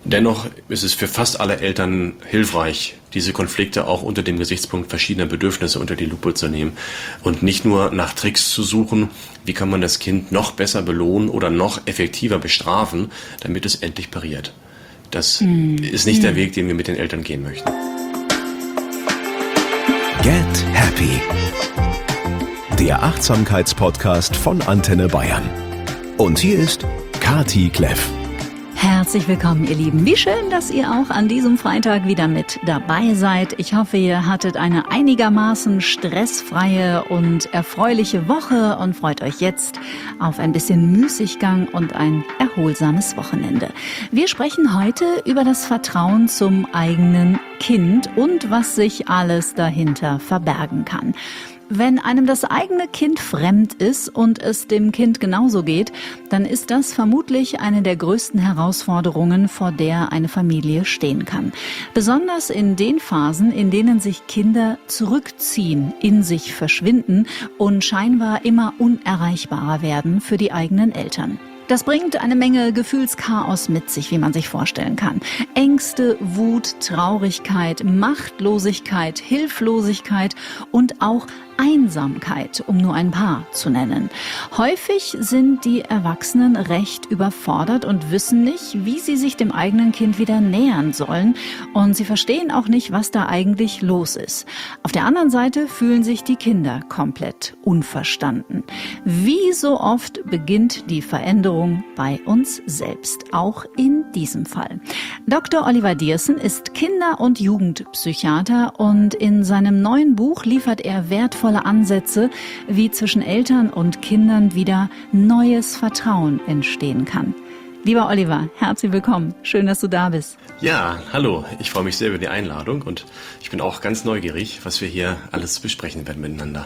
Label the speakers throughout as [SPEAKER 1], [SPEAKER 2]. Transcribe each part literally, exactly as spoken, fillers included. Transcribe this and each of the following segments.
[SPEAKER 1] Dennoch ist es für fast alle Eltern hilfreich, diese Konflikte auch unter dem Gesichtspunkt verschiedener Bedürfnisse unter die Lupe zu nehmen und nicht nur nach Tricks zu suchen, wie kann man das Kind noch besser belohnen oder noch effektiver bestrafen, damit es endlich pariert. Das mm. ist nicht mm. der Weg, den wir mit den Eltern gehen möchten.
[SPEAKER 2] Get Happy. Der Achtsamkeitspodcast von Antenne Bayern. Und hier ist Kati Kleff.
[SPEAKER 3] Herzlich willkommen, ihr Lieben. Wie schön, dass ihr auch an diesem Freitag wieder mit dabei seid. Ich hoffe, ihr hattet eine einigermaßen stressfreie und erfreuliche Woche und freut euch jetzt auf ein bisschen Müßiggang und ein erholsames Wochenende. Wir sprechen heute über das Vertrauen zum eigenen Kind und was sich alles dahinter verbergen kann. Wenn einem das eigene Kind fremd ist und es dem Kind genauso geht, dann ist das vermutlich eine der größten Herausforderungen, vor der eine Familie stehen kann. Besonders in den Phasen, in denen sich Kinder zurückziehen, in sich verschwinden und scheinbar immer unerreichbarer werden für die eigenen Eltern. Das bringt eine Menge Gefühlschaos mit sich, wie man sich vorstellen kann. Ängste, Wut, Traurigkeit, Machtlosigkeit, Hilflosigkeit und auch Einsamkeit, um nur ein paar zu nennen. Häufig sind die Erwachsenen recht überfordert und wissen nicht, wie sie sich dem eigenen Kind wieder nähern sollen. Und sie verstehen auch nicht, was da eigentlich los ist. Auf der anderen Seite fühlen sich die Kinder komplett unverstanden. Wie so oft beginnt die Veränderung bei uns selbst, auch in diesem Fall. Doktor Oliver Dierssen ist Kinder- und Jugendpsychiater und in seinem neuen Buch liefert er wertvolle Ansätze, wie zwischen Eltern und Kindern wieder neues Vertrauen entstehen kann. Lieber Oliver, herzlich willkommen. Schön, dass du da bist.
[SPEAKER 1] Ja, hallo. Ich freue mich sehr über die Einladung und ich bin auch ganz neugierig, was wir hier alles besprechen werden miteinander.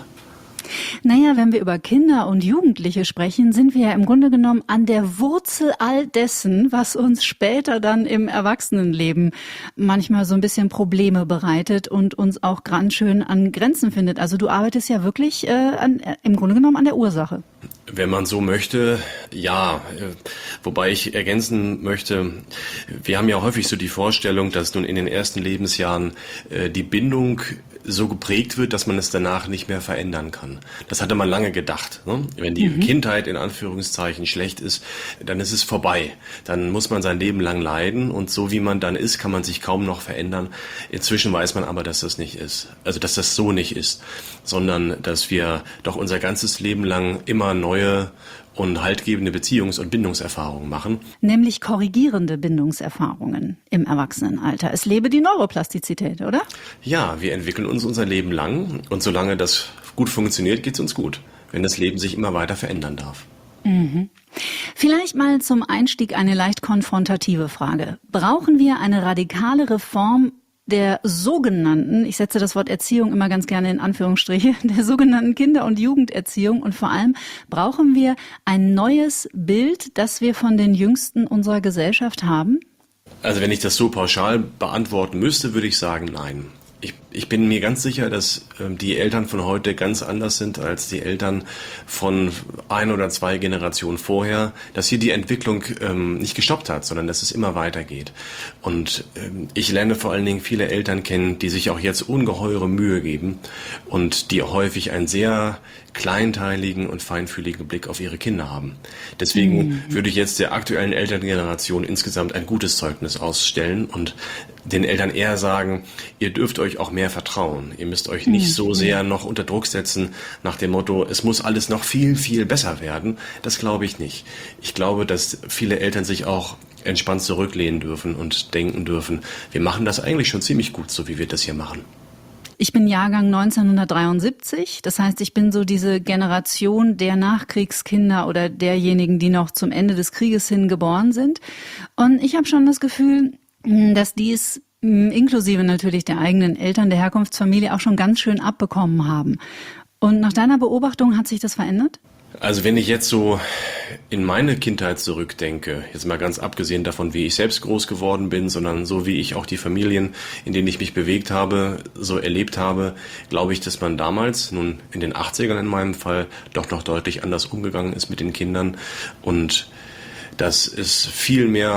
[SPEAKER 3] Naja, wenn wir über Kinder und Jugendliche sprechen, sind wir ja im Grunde genommen an der Wurzel all dessen, was uns später dann im Erwachsenenleben manchmal so ein bisschen Probleme bereitet und uns auch ganz schön an Grenzen findet. Also du arbeitest ja wirklich äh, an, äh, im Grunde genommen an der Ursache.
[SPEAKER 1] Wenn man so möchte, ja. Wobei ich ergänzen möchte, wir haben ja häufig so die Vorstellung, dass nun in den ersten Lebensjahren äh, die Bindung so geprägt wird, dass man es danach nicht mehr verändern kann. Das hatte man lange gedacht. Ne? Wenn die mhm. Kindheit in Anführungszeichen schlecht ist, dann ist es vorbei. Dann muss man sein Leben lang leiden und so wie man dann ist, kann man sich kaum noch verändern. Inzwischen weiß man aber, dass das nicht ist. Also dass das so nicht ist, sondern dass wir doch unser ganzes Leben lang immer neue und haltgebende Beziehungs- und Bindungserfahrungen machen.
[SPEAKER 3] Nämlich korrigierende Bindungserfahrungen im Erwachsenenalter. Es lebe die Neuroplastizität, oder?
[SPEAKER 1] Ja, wir entwickeln uns unser Leben lang und solange das gut funktioniert, geht es uns gut, wenn das Leben sich immer weiter verändern darf.
[SPEAKER 3] Mhm. Vielleicht mal zum Einstieg eine leicht konfrontative Frage. Brauchen wir eine radikale Reform der sogenannten, ich setze das Wort Erziehung immer ganz gerne in Anführungsstriche, der sogenannten Kinder- und Jugenderziehung und vor allem brauchen wir ein neues Bild, das wir von den Jüngsten unserer Gesellschaft haben?
[SPEAKER 1] Also wenn ich das so pauschal beantworten müsste, würde ich sagen, nein. Ich, ich bin mir ganz sicher, dass ähm, die Eltern von heute ganz anders sind als die Eltern von ein oder zwei Generationen vorher, dass hier die Entwicklung ähm, nicht gestoppt hat, sondern dass es immer weitergeht. Und ähm, ich lerne vor allen Dingen viele Eltern kennen, die sich auch jetzt ungeheure Mühe geben und die häufig einen sehr kleinteiligen und feinfühligen Blick auf ihre Kinder haben. Deswegen mhm. würde ich jetzt der aktuellen Elterngeneration insgesamt ein gutes Zeugnis ausstellen und den Eltern eher sagen, ihr dürft euch auch mehr vertrauen. Ihr müsst euch nicht so sehr noch unter Druck setzen nach dem Motto, es muss alles noch viel, viel besser werden. Das glaube ich nicht. Ich glaube, dass viele Eltern sich auch entspannt zurücklehnen dürfen und denken dürfen, wir machen das eigentlich schon ziemlich gut, so wie wir das hier machen.
[SPEAKER 3] Ich bin Jahrgang neunzehnhundertdreiundsiebzig, das heißt, ich bin so diese Generation der Nachkriegskinder oder derjenigen, die noch zum Ende des Krieges hin geboren sind. Und ich habe schon das Gefühl, dass dies inklusive natürlich der eigenen Eltern, der Herkunftsfamilie auch schon ganz schön abbekommen haben. Und nach deiner Beobachtung hat sich das verändert?
[SPEAKER 1] Also wenn ich jetzt so in meine Kindheit zurückdenke, jetzt mal ganz abgesehen davon, wie ich selbst groß geworden bin, sondern so wie ich auch die Familien, in denen ich mich bewegt habe, so erlebt habe, glaube ich, dass man damals, nun in den achtzigern in meinem Fall, doch noch deutlich anders umgegangen ist mit den Kindern und dass es viel mehr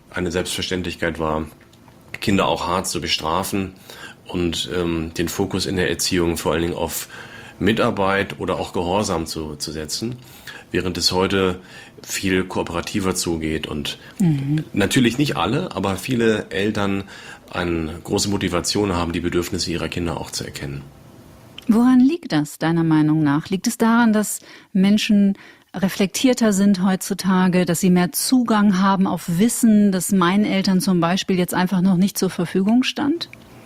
[SPEAKER 1] eine Selbstverständlichkeit war, Kinder auch hart zu bestrafen und ähm, den Fokus in der Erziehung vor allen Dingen auf Mitarbeit oder auch Gehorsam zu, zu setzen, während es heute viel kooperativer zugeht und mhm. natürlich nicht alle, aber viele Eltern eine große Motivation haben, die Bedürfnisse ihrer Kinder auch zu erkennen.
[SPEAKER 3] Woran liegt das, deiner Meinung nach? Liegt es daran, dass Menschen reflektierter sind heutzutage, dass sie mehr Zugang haben auf Wissen, das meinen Eltern zum Beispiel jetzt einfach noch nicht zur Verfügung stand?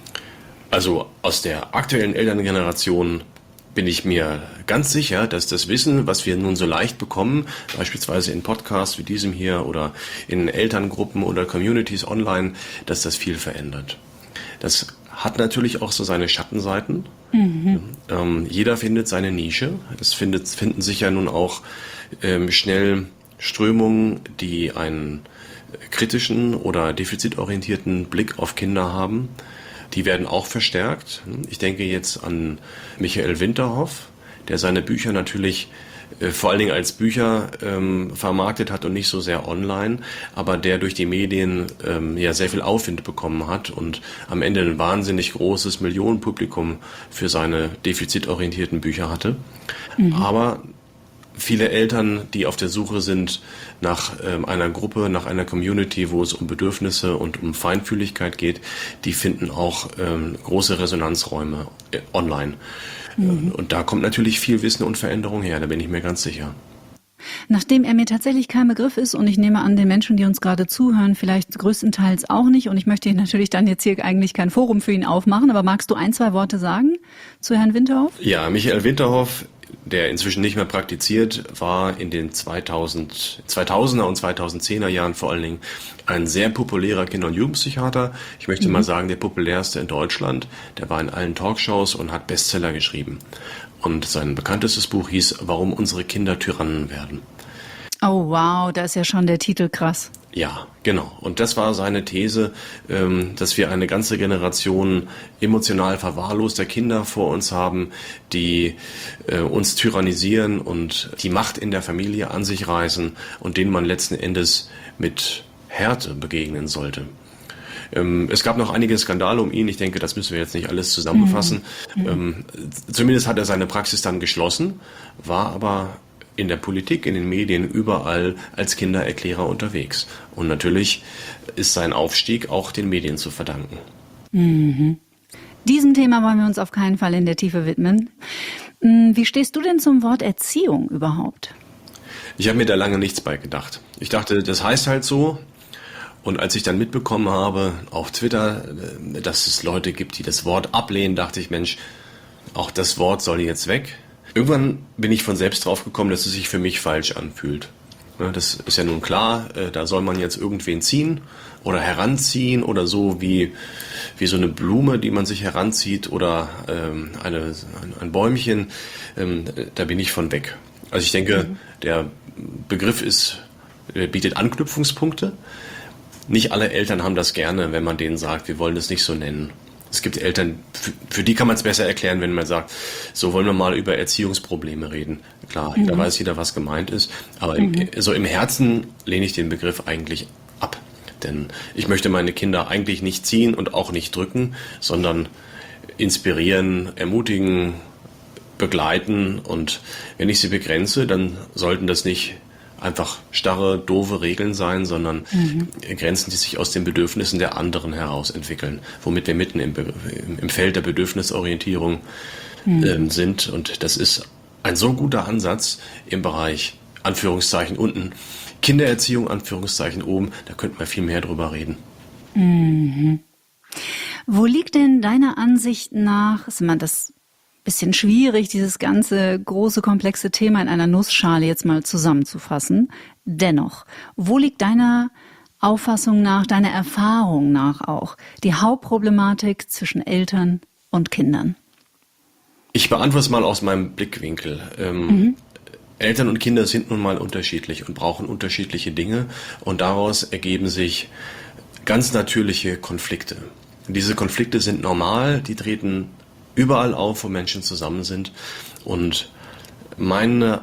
[SPEAKER 1] Also aus der aktuellen Elterngeneration bin ich mir ganz sicher, dass das Wissen, was wir nun so leicht bekommen, beispielsweise in Podcasts wie diesem hier oder in Elterngruppen oder Communities online, dass das viel verändert. Das hat natürlich auch so seine Schattenseiten. Mhm. Ähm, jeder findet seine Nische. Es findet, finden sich ja nun auch ähm, schnell Strömungen, die einen kritischen oder defizitorientierten Blick auf Kinder haben. Die werden auch verstärkt. Ich denke jetzt an Michael Winterhoff, der seine Bücher natürlich äh, vor allen Dingen als Bücher ähm, vermarktet hat und nicht so sehr online, aber der durch die Medien ähm, ja sehr viel Aufwind bekommen hat und am Ende ein wahnsinnig großes Millionenpublikum für seine defizitorientierten Bücher hatte. Mhm. Aber viele Eltern, die auf der Suche sind nach ähm, einer Gruppe, nach einer Community, wo es um Bedürfnisse und um Feinfühligkeit geht, die finden auch ähm, große Resonanzräume äh, online. Mhm. Und da kommt natürlich viel Wissen und Veränderung her, da bin ich mir ganz sicher.
[SPEAKER 3] Nachdem er mir tatsächlich kein Begriff ist und ich nehme an, den Menschen, die uns gerade zuhören, vielleicht größtenteils auch nicht und ich möchte hier natürlich dann jetzt hier eigentlich kein Forum für ihn aufmachen, aber magst du ein, zwei Worte sagen zu Herrn Winterhoff?
[SPEAKER 1] Ja, Michael Winterhoff, der inzwischen nicht mehr praktiziert, war in den zweitausend, zweitausender und zweitausendzehner Jahren vor allen Dingen ein sehr populärer Kinder- und Jugendpsychiater. Ich möchte mhm. mal sagen, der populärste in Deutschland. Der war in allen Talkshows und hat Bestseller geschrieben. Und sein bekanntestes Buch hieß Warum unsere Kinder Tyrannen werden.
[SPEAKER 3] Oh wow, da ist ja schon der Titel krass.
[SPEAKER 1] Ja, genau. Und das war seine These, dass wir eine ganze Generation emotional verwahrloster Kinder vor uns haben, die uns tyrannisieren und die Macht in der Familie an sich reißen und denen man letzten Endes mit Härte begegnen sollte. Es gab noch einige Skandale um ihn. Ich denke, das müssen wir jetzt nicht alles zusammenfassen. Mhm. Ähm, zumindest hat er seine Praxis dann geschlossen, war aber in der Politik, in den Medien, überall als Kindererklärer unterwegs. Und natürlich ist sein Aufstieg auch den Medien zu verdanken.
[SPEAKER 3] Mhm. Diesem Thema wollen wir uns auf keinen Fall in der Tiefe widmen. Wie stehst du denn zum Wort Erziehung überhaupt?
[SPEAKER 1] Ich habe mir da lange nichts bei gedacht. Ich dachte, das heißt halt so. Und als ich dann mitbekommen habe, auf Twitter, dass es Leute gibt, die das Wort ablehnen, dachte ich, Mensch, auch das Wort soll jetzt weg. Irgendwann bin ich von selbst drauf gekommen, dass es sich für mich falsch anfühlt. Das ist ja nun klar, da soll man jetzt irgendwen ziehen oder heranziehen oder so wie, wie so eine Blume, die man sich heranzieht oder ähm, eine, ein Bäumchen. Ähm, da bin ich von weg. Also ich denke, mhm. der Begriff ist, bietet Anknüpfungspunkte. Nicht alle Eltern haben das gerne, wenn man denen sagt, wir wollen das nicht so nennen. Es gibt Eltern, für, für die kann man es besser erklären, wenn man sagt, so wollen wir mal über Erziehungsprobleme reden. Klar, mhm. da weiß jeder, was gemeint ist. Aber mhm. im, so im Herzen lehne ich den Begriff eigentlich ab. Denn ich möchte meine Kinder eigentlich nicht ziehen und auch nicht drücken, sondern inspirieren, ermutigen, begleiten. Und wenn ich sie begrenze, dann sollten das nicht einfach starre, doofe Regeln sein, sondern mhm. Grenzen, die sich aus den Bedürfnissen der anderen heraus entwickeln, womit wir mitten im, Be- im Feld der Bedürfnisorientierung mhm. äh, sind. Und das ist ein so guter Ansatz im Bereich, Anführungszeichen unten, Kindererziehung, Anführungszeichen oben, da könnten wir viel mehr drüber reden.
[SPEAKER 3] Mhm. Wo liegt denn deiner Ansicht nach, ist man das bisschen schwierig, dieses ganze große, komplexe Thema in einer Nussschale jetzt mal zusammenzufassen. Dennoch, wo liegt deiner Auffassung nach, deiner Erfahrung nach auch die Hauptproblematik zwischen Eltern und Kindern?
[SPEAKER 1] Ich beantworte es mal aus meinem Blickwinkel. Ähm, mhm. Eltern und Kinder sind nun mal unterschiedlich und brauchen unterschiedliche Dinge und daraus ergeben sich ganz natürliche Konflikte. Diese Konflikte sind normal, die treten überall auf, wo Menschen zusammen sind. Und meine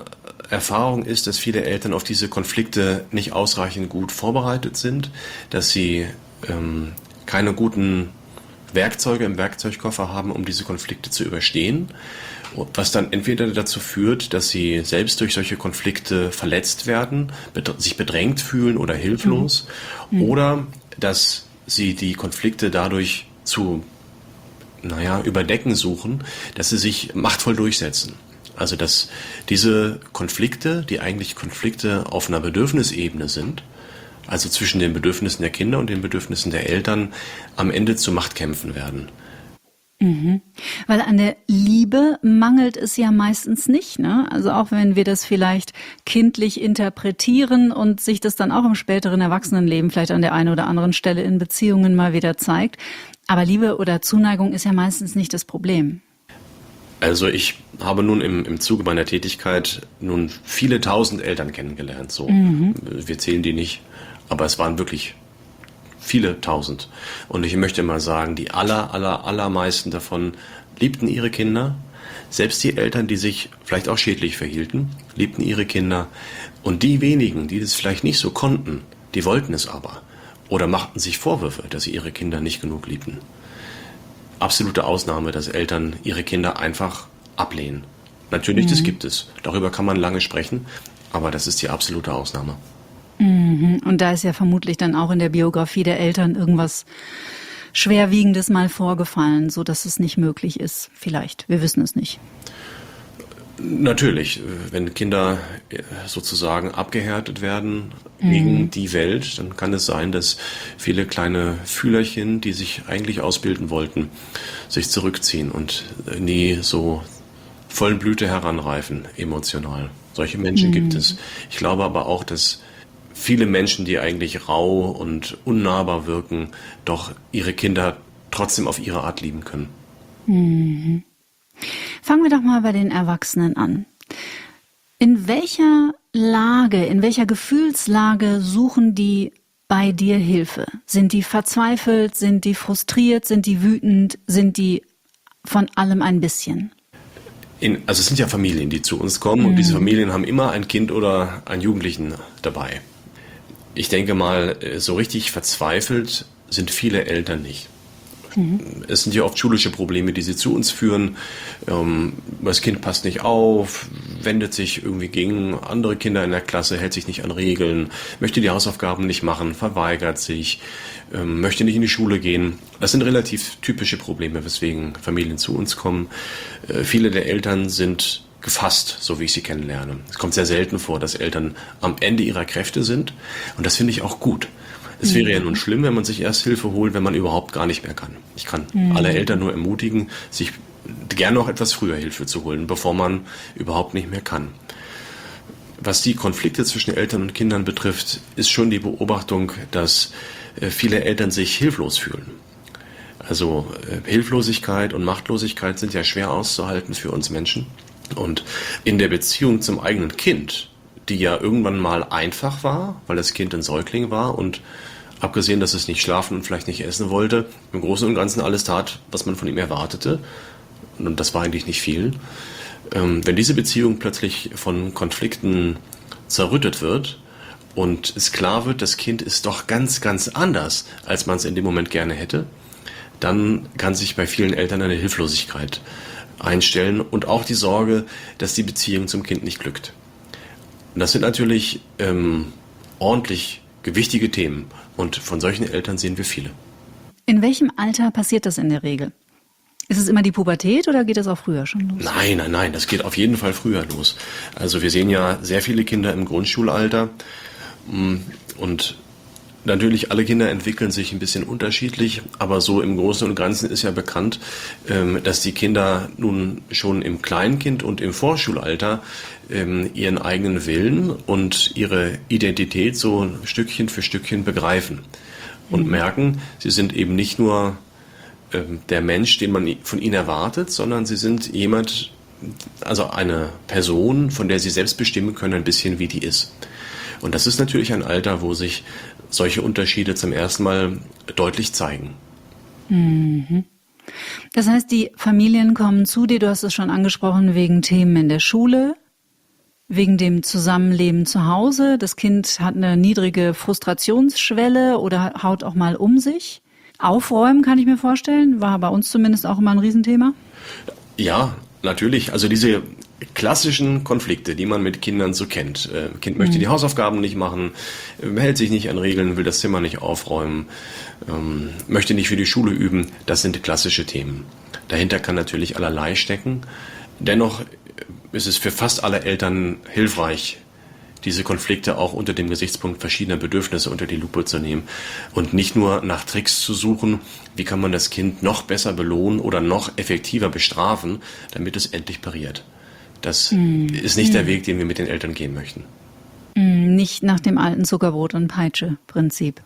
[SPEAKER 1] Erfahrung ist, dass viele Eltern auf diese Konflikte nicht ausreichend gut vorbereitet sind, dass sie ähm, keine guten Werkzeuge im Werkzeugkoffer haben, um diese Konflikte zu überstehen, was dann entweder dazu führt, dass sie selbst durch solche Konflikte verletzt werden, sich bedrängt fühlen oder hilflos, mhm. oder dass sie die Konflikte dadurch zu, naja, überdecken suchen, dass sie sich machtvoll durchsetzen. Also dass diese Konflikte, die eigentlich Konflikte auf einer Bedürfnisebene sind, also zwischen den Bedürfnissen der Kinder und den Bedürfnissen der Eltern, am Ende zu Machtkämpfen werden.
[SPEAKER 3] Mhm. Weil an der Liebe mangelt es ja meistens nicht, ne? Also auch wenn wir das vielleicht kindlich interpretieren und sich das dann auch im späteren Erwachsenenleben vielleicht an der einen oder anderen Stelle in Beziehungen mal wieder zeigt. Aber Liebe oder Zuneigung ist ja meistens nicht das Problem.
[SPEAKER 1] Also ich habe nun im, im Zuge meiner Tätigkeit nun viele tausend Eltern kennengelernt. So. Mhm. Wir zählen die nicht, aber es waren wirklich viele tausend. Und ich möchte mal sagen, die aller, aller, allermeisten davon liebten ihre Kinder. Selbst die Eltern, die sich vielleicht auch schädlich verhielten, liebten ihre Kinder. Und die wenigen, die das vielleicht nicht so konnten, die wollten es aber. Oder machten sich Vorwürfe, dass sie ihre Kinder nicht genug liebten. Absolute Ausnahme, dass Eltern ihre Kinder einfach ablehnen. Natürlich, mhm. das gibt es. Darüber kann man lange sprechen, aber das ist die absolute Ausnahme.
[SPEAKER 3] Mhm. Und da ist ja vermutlich dann auch in der Biografie der Eltern irgendwas Schwerwiegendes mal vorgefallen, so dass es nicht möglich ist. Vielleicht, wir wissen es nicht.
[SPEAKER 1] Natürlich, wenn Kinder sozusagen abgehärtet werden mhm. gegen die Welt, dann kann es sein, dass viele kleine Fühlerchen, die sich eigentlich ausbilden wollten, sich zurückziehen und nie so vollen Blüte heranreifen, emotional. Solche Menschen mhm. gibt es. Ich glaube aber auch, dass viele Menschen, die eigentlich rau und unnahbar wirken, doch ihre Kinder trotzdem auf ihre Art lieben können.
[SPEAKER 3] Mhm. Fangen wir doch mal bei den Erwachsenen an. In welcher Lage, in welcher Gefühlslage suchen die bei dir Hilfe? Sind die verzweifelt, sind die frustriert, sind die wütend, sind die von allem ein bisschen?
[SPEAKER 1] In, also es sind ja Familien, die zu uns kommen, mhm. und diese Familien haben immer ein Kind oder einen Jugendlichen dabei. Ich denke mal, so richtig verzweifelt sind viele Eltern nicht. Mhm. Es sind ja oft schulische Probleme, die sie zu uns führen. Ähm, das Kind passt nicht auf, wendet sich irgendwie gegen andere Kinder in der Klasse, hält sich nicht an Regeln, möchte die Hausaufgaben nicht machen, verweigert sich, ähm, möchte nicht in die Schule gehen. Das sind relativ typische Probleme, weswegen Familien zu uns kommen. Äh, viele der Eltern sind gefasst, so wie ich sie kennenlerne. Es kommt sehr selten vor, dass Eltern am Ende ihrer Kräfte sind, und das finde ich auch gut. Es wäre ja nun schlimm, wenn man sich erst Hilfe holt, wenn man überhaupt gar nicht mehr kann. Ich kann mhm. alle Eltern nur ermutigen, sich gerne noch etwas früher Hilfe zu holen, bevor man überhaupt nicht mehr kann. Was die Konflikte zwischen Eltern und Kindern betrifft, ist schon die Beobachtung, dass viele Eltern sich hilflos fühlen. Also Hilflosigkeit und Machtlosigkeit sind ja schwer auszuhalten für uns Menschen. Und in der Beziehung zum eigenen Kind, die ja irgendwann mal einfach war, weil das Kind ein Säugling war und abgesehen, dass es nicht schlafen und vielleicht nicht essen wollte, im Großen und Ganzen alles tat, was man von ihm erwartete. Und das war eigentlich nicht viel. Ähm, wenn diese Beziehung plötzlich von Konflikten zerrüttet wird und es klar wird, das Kind ist doch ganz, ganz anders, als man es in dem Moment gerne hätte, dann kann sich bei vielen Eltern eine Hilflosigkeit einstellen und auch die Sorge, dass die Beziehung zum Kind nicht glückt. Und das sind natürlich ähm, ordentlich gewichtige Themen, und von solchen Eltern sehen wir viele.
[SPEAKER 3] In welchem Alter passiert das in der Regel? Ist es immer die Pubertät oder geht das auch früher schon los?
[SPEAKER 1] Nein, nein, nein, das geht auf jeden Fall früher los. Also wir sehen ja sehr viele Kinder im Grundschulalter, und natürlich alle Kinder entwickeln sich ein bisschen unterschiedlich, aber so im Großen und Ganzen ist ja bekannt, dass die Kinder nun schon im Kleinkind und im Vorschulalter ihren eigenen Willen und ihre Identität so Stückchen für Stückchen begreifen und mhm. merken, sie sind eben nicht nur der Mensch, den man von ihnen erwartet, sondern sie sind jemand, also eine Person, von der sie selbst bestimmen können, ein bisschen wie die ist. Und das ist natürlich ein Alter, wo sich solche Unterschiede zum ersten Mal deutlich zeigen.
[SPEAKER 3] Mhm. Das heißt, die Familien kommen zu dir, du hast es schon angesprochen, wegen Themen in der Schule, wegen dem Zusammenleben zu Hause. Das Kind hat eine niedrige Frustrationsschwelle oder haut auch mal um sich. Aufräumen kann ich mir vorstellen, war bei uns zumindest auch immer ein Riesenthema.
[SPEAKER 1] Ja, natürlich. Also diese klassischen Konflikte, die man mit Kindern so kennt. Äh, Kind möchte mhm. die Hausaufgaben nicht machen, äh, hält sich nicht an Regeln, will das Zimmer nicht aufräumen, ähm, möchte nicht für die Schule üben. Das sind klassische Themen. Dahinter kann natürlich allerlei stecken. Dennoch ist es für fast alle Eltern hilfreich, diese Konflikte auch unter dem Gesichtspunkt verschiedener Bedürfnisse unter die Lupe zu nehmen und nicht nur nach Tricks zu suchen, wie kann man das Kind noch besser belohnen oder noch effektiver bestrafen, damit es endlich pariert. Das mm. ist nicht mm. der Weg, den wir mit den Eltern gehen möchten.
[SPEAKER 3] Mm, nicht nach dem alten Zuckerbrot- und Peitsche-Prinzip.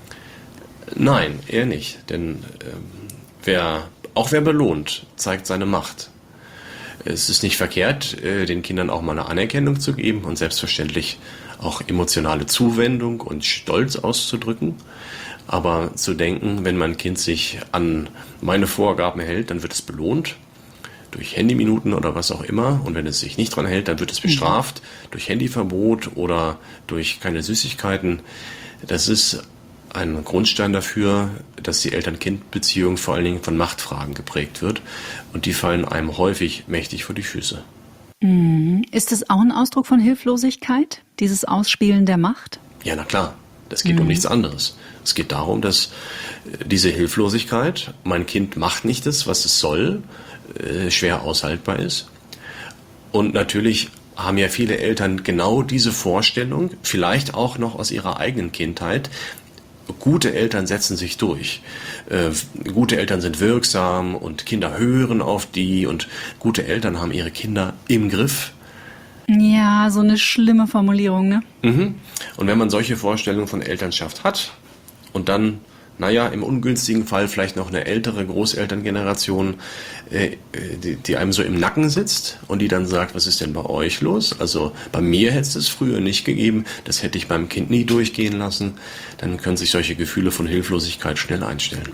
[SPEAKER 1] Nein, eher nicht. Denn äh, wer, auch wer belohnt, zeigt seine Macht. Es ist nicht verkehrt, den Kindern auch mal eine Anerkennung zu geben und selbstverständlich auch emotionale Zuwendung und Stolz auszudrücken. Aber zu denken, wenn mein Kind sich an meine Vorgaben hält, dann wird es belohnt durch Handyminuten oder was auch immer. Und wenn es sich nicht dran hält, dann wird es bestraft durch Handyverbot oder durch keine Süßigkeiten. Das ist ein Grundstein dafür, dass die Eltern-Kind-Beziehung vor allen Dingen von Machtfragen geprägt wird. Und die fallen einem häufig mächtig vor die Füße.
[SPEAKER 3] Ist das auch ein Ausdruck von Hilflosigkeit, dieses Ausspielen der Macht?
[SPEAKER 1] Ja, na klar. Das geht mhm. um nichts anderes. Es geht darum, dass diese Hilflosigkeit, mein Kind macht nicht das, was es soll, schwer aushaltbar ist. Und natürlich haben ja viele Eltern genau diese Vorstellung, vielleicht auch noch aus ihrer eigenen Kindheit. Gute Eltern setzen sich durch. Äh, gute Eltern sind wirksam und Kinder hören auf die und gute Eltern haben ihre Kinder im Griff.
[SPEAKER 3] Ja, so eine schlimme Formulierung, ne?
[SPEAKER 1] Mhm. Und wenn man solche Vorstellungen von Elternschaft hat und dann, naja, im ungünstigen Fall vielleicht noch eine ältere Großelterngeneration, äh, die, die einem so im Nacken sitzt und die dann sagt, was ist denn bei euch los? Also bei mir hätte es das früher nicht gegeben, das hätte ich beim Kind nie durchgehen lassen. Dann können sich solche Gefühle von Hilflosigkeit schnell einstellen.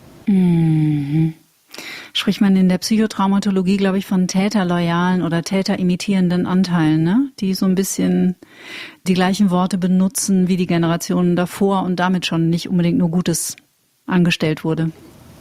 [SPEAKER 3] Mhm. Spricht man in der Psychotraumatologie, glaube ich, von täterloyalen oder täterimitierenden Anteilen, ne? Die so ein bisschen die gleichen Worte benutzen wie die Generationen davor und damit schon nicht unbedingt nur Gutes angestellt wurde.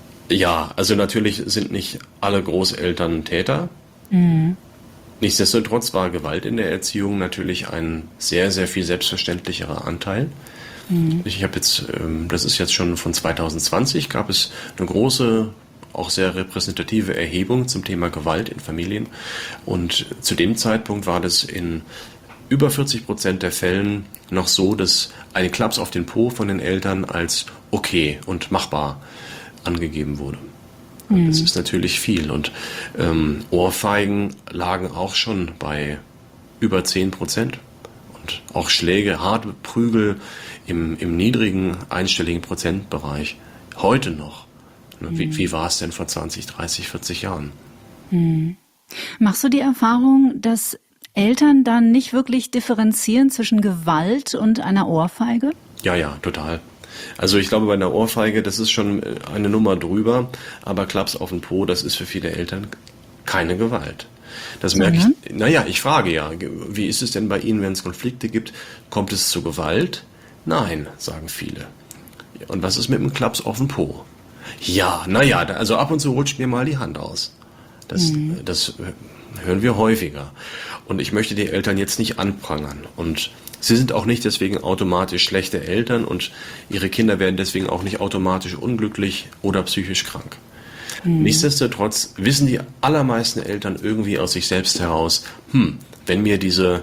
[SPEAKER 1] Ja, also natürlich sind nicht alle Großeltern Täter.
[SPEAKER 3] Mhm.
[SPEAKER 1] Nichtsdestotrotz war Gewalt in der Erziehung natürlich ein sehr, sehr viel selbstverständlicherer Anteil. Mhm. Ich habe jetzt, das ist jetzt schon von zwanzig zwanzig, gab es eine große, auch sehr repräsentative Erhebung zum Thema Gewalt in Familien. Und zu dem Zeitpunkt war das in über vierzig Prozent der Fällen noch so, dass ein Klaps auf den Po von den Eltern als okay und machbar angegeben wurde. Mhm. Das ist natürlich viel. Und ähm, Ohrfeigen lagen auch schon bei über zehn Prozent. Und auch Schläge, harte Prügel im, im niedrigen einstelligen Prozentbereich. Heute noch. Wie, mhm. wie war es denn vor zwanzig, dreißig, vierzig Jahren?
[SPEAKER 3] Mhm. Machst du die Erfahrung, dass Eltern dann nicht wirklich differenzieren zwischen Gewalt und einer Ohrfeige?
[SPEAKER 1] Ja, ja, total. Also ich glaube, bei einer Ohrfeige, das ist schon eine Nummer drüber, aber Klaps auf den Po, das ist für viele Eltern keine Gewalt. Das merke ich, naja, ich frage ja, wie ist es denn bei Ihnen, wenn es Konflikte gibt? Kommt es zu Gewalt? Nein, sagen viele. Und was ist mit dem Klaps auf den Po? Ja, naja, also ab und zu rutscht mir mal die Hand aus. Das, mhm. das hören wir häufiger. Und ich möchte die Eltern jetzt nicht anprangern. Und sie sind auch nicht deswegen automatisch schlechte Eltern und ihre Kinder werden deswegen auch nicht automatisch unglücklich oder psychisch krank. Mhm. Nichtsdestotrotz wissen die allermeisten Eltern irgendwie aus sich selbst heraus, hm, wenn mir diese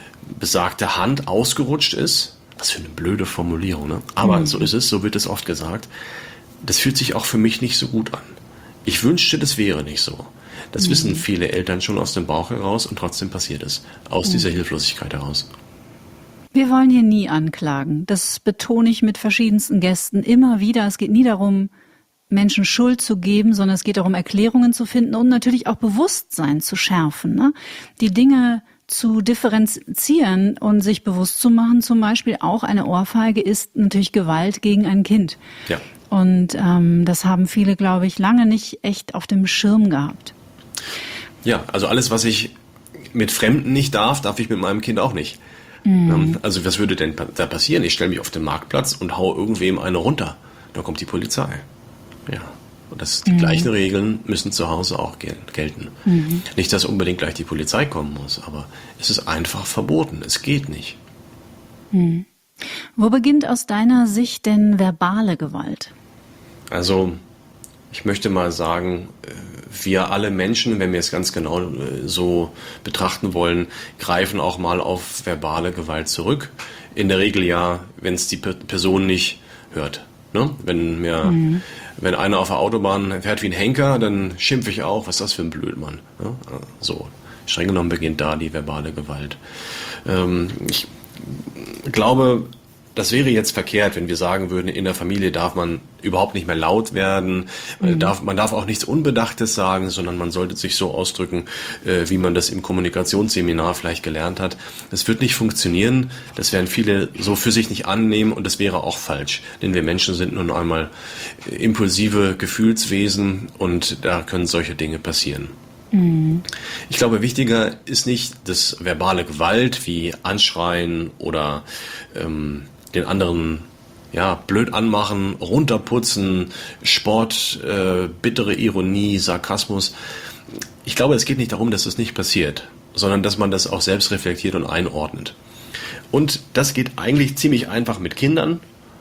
[SPEAKER 1] besagte Hand ausgerutscht ist, was für eine blöde Formulierung, ne? Aber mhm. so ist es, so wird es oft gesagt, das fühlt sich auch für mich nicht so gut an. Ich wünschte, das wäre nicht so. Das mhm. wissen viele Eltern schon aus dem Bauch heraus und trotzdem passiert es. Aus mhm. dieser Hilflosigkeit heraus.
[SPEAKER 3] Wir wollen hier nie anklagen. Das betone ich mit verschiedensten Gästen immer wieder. Es geht nie darum, Menschen Schuld zu geben, sondern es geht darum, Erklärungen zu finden und natürlich auch Bewusstsein zu schärfen, ne? Die Dinge zu differenzieren und sich bewusst zu machen, zum Beispiel auch eine Ohrfeige ist natürlich Gewalt gegen ein Kind.
[SPEAKER 1] Ja.
[SPEAKER 3] Und ähm, das haben viele, glaube ich, lange nicht echt auf dem Schirm gehabt.
[SPEAKER 1] Ja, also alles, was ich mit Fremden nicht darf, darf ich mit meinem Kind auch nicht. Mhm. Also was würde denn da passieren? Ich stelle mich auf den Marktplatz und hau irgendwem eine runter. Da kommt die Polizei. Ja. Und das, die mhm. gleichen Regeln müssen zu Hause auch gel- gelten. Mhm. Nicht, dass unbedingt gleich die Polizei kommen muss, aber es ist einfach verboten. Es geht nicht.
[SPEAKER 3] Mhm. Wo beginnt aus deiner Sicht denn verbale Gewalt?
[SPEAKER 1] Also, ich möchte mal sagen, wir alle Menschen, wenn wir es ganz genau so betrachten wollen, greifen auch mal auf verbale Gewalt zurück. In der Regel ja, wenn es die Person nicht hört. Ne? Wenn mir, mhm. wenn einer auf der Autobahn fährt wie ein Henker, dann schimpfe ich auch, was ist das für ein Blödmann. Ne? So, streng genommen beginnt da die verbale Gewalt. Ähm, ich glaube, das wäre jetzt verkehrt, wenn wir sagen würden, in der Familie darf man überhaupt nicht mehr laut werden, mhm. darf, man darf auch nichts Unbedachtes sagen, sondern man sollte sich so ausdrücken, äh, wie man das im Kommunikationsseminar vielleicht gelernt hat. Das wird nicht funktionieren, das werden viele so für sich nicht annehmen und das wäre auch falsch, denn wir Menschen sind nun einmal impulsive Gefühlswesen und da können solche Dinge passieren. Mhm. Ich glaube, wichtiger ist nicht das verbale Gewalt wie Anschreien oder ähm, den anderen ja, blöd anmachen, runterputzen, Sport, äh, bittere Ironie, Sarkasmus. Ich glaube, es geht nicht darum, dass das nicht passiert, sondern dass man das auch selbst reflektiert und einordnet. Und das geht eigentlich ziemlich einfach mit Kindern.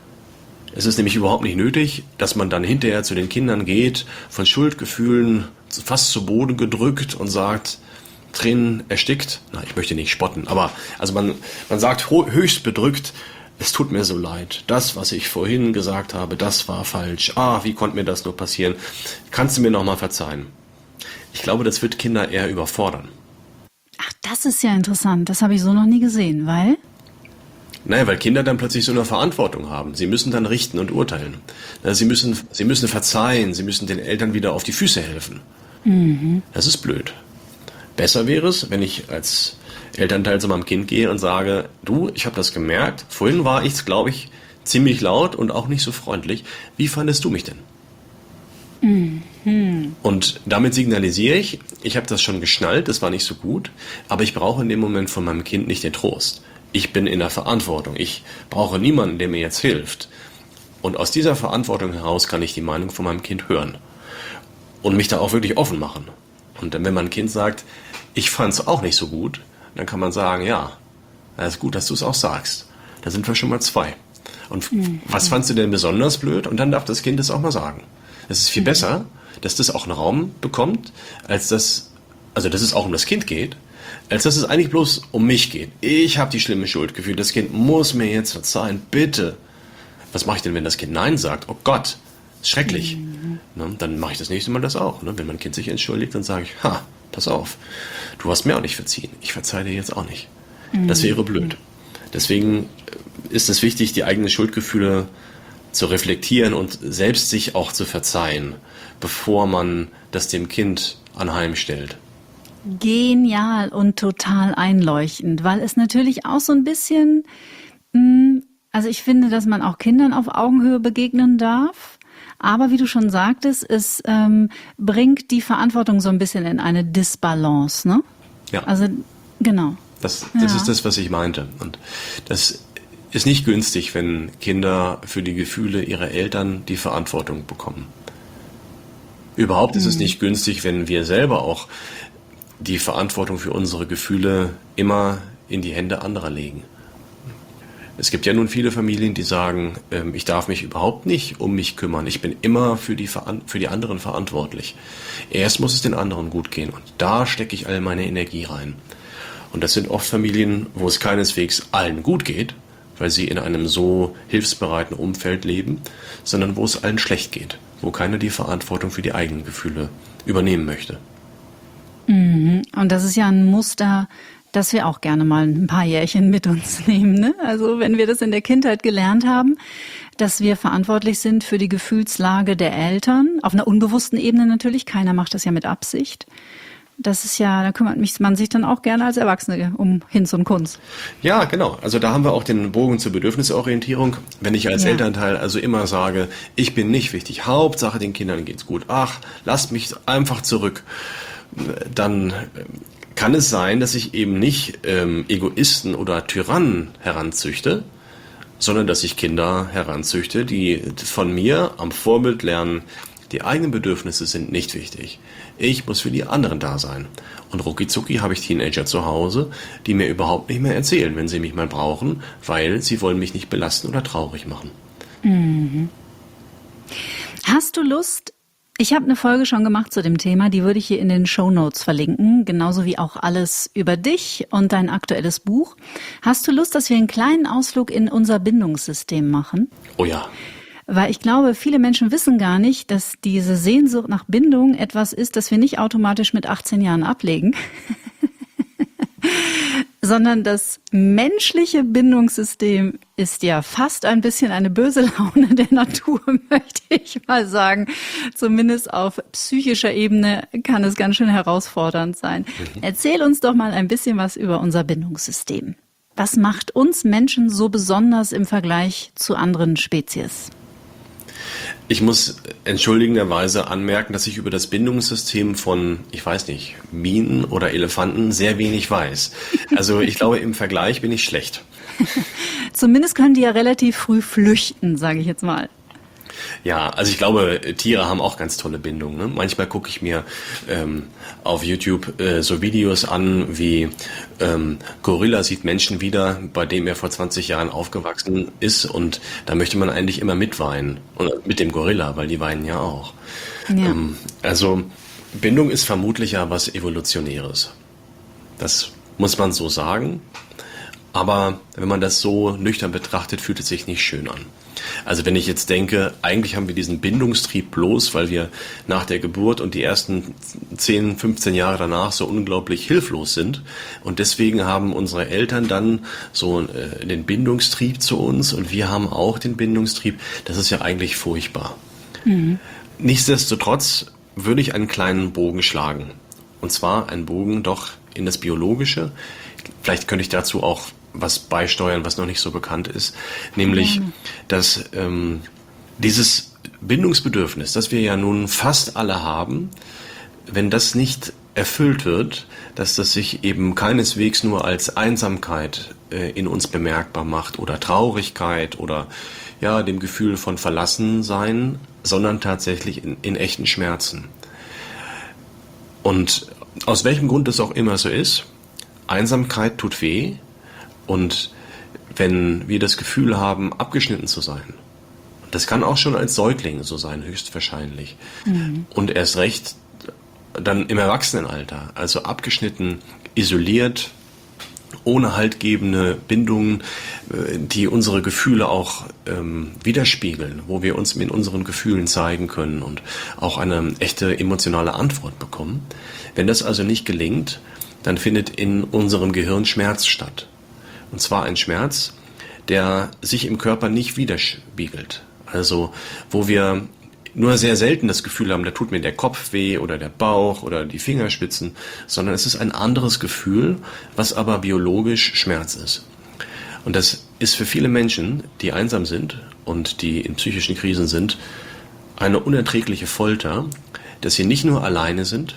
[SPEAKER 1] Es ist nämlich überhaupt nicht nötig, dass man dann hinterher zu den Kindern geht, von Schuldgefühlen fast zu Boden gedrückt und sagt, Tränen erstickt. Na, ich möchte nicht spotten, aber also man, man sagt höchst bedrückt, es tut mir so leid. Das, was ich vorhin gesagt habe, das war falsch. Ah, wie konnte mir das nur passieren? Kannst du mir nochmal verzeihen? Ich glaube, das wird Kinder eher überfordern.
[SPEAKER 3] Ach, das ist ja interessant. Das habe ich so noch nie gesehen, weil?
[SPEAKER 1] Naja, weil Kinder dann plötzlich so eine Verantwortung haben. Sie müssen dann richten und urteilen. Sie müssen, sie müssen verzeihen. Sie müssen den Eltern wieder auf die Füße helfen. Mhm. Das ist blöd. Besser wäre es, wenn ich als Elternteil zu meinem Kind gehe und sage, du, ich habe das gemerkt, vorhin war ich, glaube ich, ziemlich laut und auch nicht so freundlich. Wie fandest du mich denn? Mhm. Und damit signalisiere ich, ich habe das schon geschnallt, das war nicht so gut, aber ich brauche in dem Moment von meinem Kind nicht den Trost. Ich bin in der Verantwortung, ich brauche niemanden, der mir jetzt hilft. Und aus dieser Verantwortung heraus kann ich die Meinung von meinem Kind hören und mich da auch wirklich offen machen. Und dann, wenn mein Kind sagt, ich fand es auch nicht so gut, dann kann man sagen, ja, das ist gut, dass du es auch sagst. Da sind wir schon mal zwei. Und mhm. was fandst du denn besonders blöd? Und dann darf das Kind es auch mal sagen. Es ist viel mhm. besser, dass das auch einen Raum bekommt, als dass, also dass es auch um das Kind geht, als dass es eigentlich bloß um mich geht. Ich habe die schlimme Schuldgefühle, das Kind muss mir jetzt verzeihen, bitte. Was mache ich denn, wenn das Kind Nein sagt? Oh Gott, ist schrecklich. Mhm. Ne, dann mache ich das nächste Mal das auch. Ne? Wenn mein Kind sich entschuldigt, dann sage ich, ha, pass auf, du hast mir auch nicht verziehen. Ich verzeihe dir jetzt auch nicht. Mhm. Das wäre blöd. Deswegen ist es wichtig, die eigenen Schuldgefühle zu reflektieren und selbst sich auch zu verzeihen, bevor man das dem Kind anheimstellt.
[SPEAKER 3] Genial und total einleuchtend, weil es natürlich auch so ein bisschen, also ich finde, dass man auch Kindern auf Augenhöhe begegnen darf, aber wie du schon sagtest, es ähm, bringt die Verantwortung so ein bisschen in eine Disbalance, ne?
[SPEAKER 1] Ja.
[SPEAKER 3] Also, genau.
[SPEAKER 1] Das, das
[SPEAKER 3] ja.
[SPEAKER 1] ist das, was ich meinte. Und das ist nicht günstig, wenn Kinder für die Gefühle ihrer Eltern die Verantwortung bekommen. Überhaupt mhm. ist es nicht günstig, wenn wir selber auch die Verantwortung für unsere Gefühle immer in die Hände anderer legen. Es gibt ja nun viele Familien, die sagen, ähm, ich darf mich überhaupt nicht um mich kümmern. Ich bin immer für die, für die anderen verantwortlich. Erst muss es den anderen gut gehen und da stecke ich all meine Energie rein. Und das sind oft Familien, wo es keineswegs allen gut geht, weil sie in einem so hilfsbereiten Umfeld leben, sondern wo es allen schlecht geht, wo keiner die Verantwortung für die eigenen Gefühle übernehmen möchte.
[SPEAKER 3] Mhm. Und das ist ja ein Muster, das wir auch gerne mal ein paar Jährchen mit uns nehmen, ne? Also wenn wir das in der Kindheit gelernt haben, dass wir verantwortlich sind für die Gefühlslage der Eltern, auf einer unbewussten Ebene natürlich, keiner macht das ja mit Absicht. Das ist ja, da kümmert mich man sich dann auch gerne als Erwachsene um Hinz und Kunz.
[SPEAKER 1] Ja, genau. Also da haben wir auch den Bogen zur Bedürfnisorientierung. Wenn ich als
[SPEAKER 3] ja.
[SPEAKER 1] Elternteil also immer sage, ich bin nicht wichtig, Hauptsache den Kindern geht's gut, ach, lasst mich einfach zurück, dann kann es sein, dass ich eben nicht ähm, Egoisten oder Tyrannen heranzüchte, sondern dass ich Kinder heranzüchte, die von mir am Vorbild lernen, die eigenen Bedürfnisse sind nicht wichtig. Ich muss für die anderen da sein. Und rucki-zucki habe ich Teenager zu Hause, die mir überhaupt nicht mehr erzählen, wenn sie mich mal brauchen, weil sie wollen mich nicht belasten oder traurig machen.
[SPEAKER 3] Mhm. Hast du Lust? Ich habe eine Folge schon gemacht zu dem Thema, die würde ich hier in den Shownotes verlinken, genauso wie auch alles über dich und dein aktuelles Buch. Hast du Lust, dass wir einen kleinen Ausflug in unser Bindungssystem machen?
[SPEAKER 1] Oh ja.
[SPEAKER 3] Weil ich glaube, viele Menschen wissen gar nicht, dass diese Sehnsucht nach Bindung etwas ist, das wir nicht automatisch mit achtzehn Jahren ablegen, sondern das menschliche Bindungssystem ist ja fast ein bisschen eine böse Laune der Natur, möchte ich mal sagen. Zumindest auf psychischer Ebene kann es ganz schön herausfordernd sein. Mhm. Erzähl uns doch mal ein bisschen was über unser Bindungssystem. Was macht uns Menschen so besonders im Vergleich zu anderen Spezies?
[SPEAKER 1] Ich muss entschuldigenderweise anmerken, dass ich über das Bindungssystem von, ich weiß nicht, Bienen oder Elefanten sehr wenig weiß. Also ich glaube, im Vergleich bin ich schlecht.
[SPEAKER 3] Zumindest können die ja relativ früh flüchten, sage ich jetzt mal.
[SPEAKER 1] Ja, also ich glaube, Tiere haben auch ganz tolle Bindungen. Ne? Manchmal gucke ich mir ähm, auf YouTube äh, so Videos an, wie ähm, Gorilla sieht Menschen wieder, bei dem er vor zwanzig Jahren aufgewachsen ist. Und da möchte man eigentlich immer mitweinen. Und mit dem Gorilla, weil die weinen ja auch. Ja. Ähm, also Bindung ist vermutlich ja was Evolutionäres. Das muss man so sagen. Aber wenn man das so nüchtern betrachtet, fühlt es sich nicht schön an. Also wenn ich jetzt denke, eigentlich haben wir diesen Bindungstrieb bloß, weil wir nach der Geburt und die ersten zehn, fünfzehn Jahre danach so unglaublich hilflos sind. Und deswegen haben unsere Eltern dann so äh, den Bindungstrieb zu uns und wir haben auch den Bindungstrieb. Das ist ja eigentlich furchtbar. Mhm. Nichtsdestotrotz würde ich einen kleinen Bogen schlagen. Und zwar einen Bogen doch in das Biologische. Vielleicht könnte ich dazu auch was beisteuern, was noch nicht so bekannt ist, nämlich, ja. dass ähm, dieses Bindungsbedürfnis, das wir ja nun fast alle haben, wenn das nicht erfüllt wird, dass das sich eben keineswegs nur als Einsamkeit äh, in uns bemerkbar macht oder Traurigkeit oder ja dem Gefühl von Verlassensein, sondern tatsächlich in, in echten Schmerzen. Und aus welchem Grund es auch immer so ist, Einsamkeit tut weh. Und wenn wir das Gefühl haben, abgeschnitten zu sein, das kann auch schon als Säugling so sein, höchstwahrscheinlich. Mhm. Und erst recht dann im Erwachsenenalter, also abgeschnitten, isoliert, ohne haltgebende Bindungen, die unsere Gefühle auch ähm, widerspiegeln, wo wir uns mit unseren Gefühlen zeigen können und auch eine echte emotionale Antwort bekommen. Wenn das also nicht gelingt, dann findet in unserem Gehirn Schmerz statt. Und zwar ein Schmerz, der sich im Körper nicht widerspiegelt. Also wo wir nur sehr selten das Gefühl haben, da tut mir der Kopf weh oder der Bauch oder die Fingerspitzen, sondern es ist ein anderes Gefühl, was aber biologisch Schmerz ist. Und das ist für viele Menschen, die einsam sind und die in psychischen Krisen sind, eine unerträgliche Folter, dass sie nicht nur alleine sind,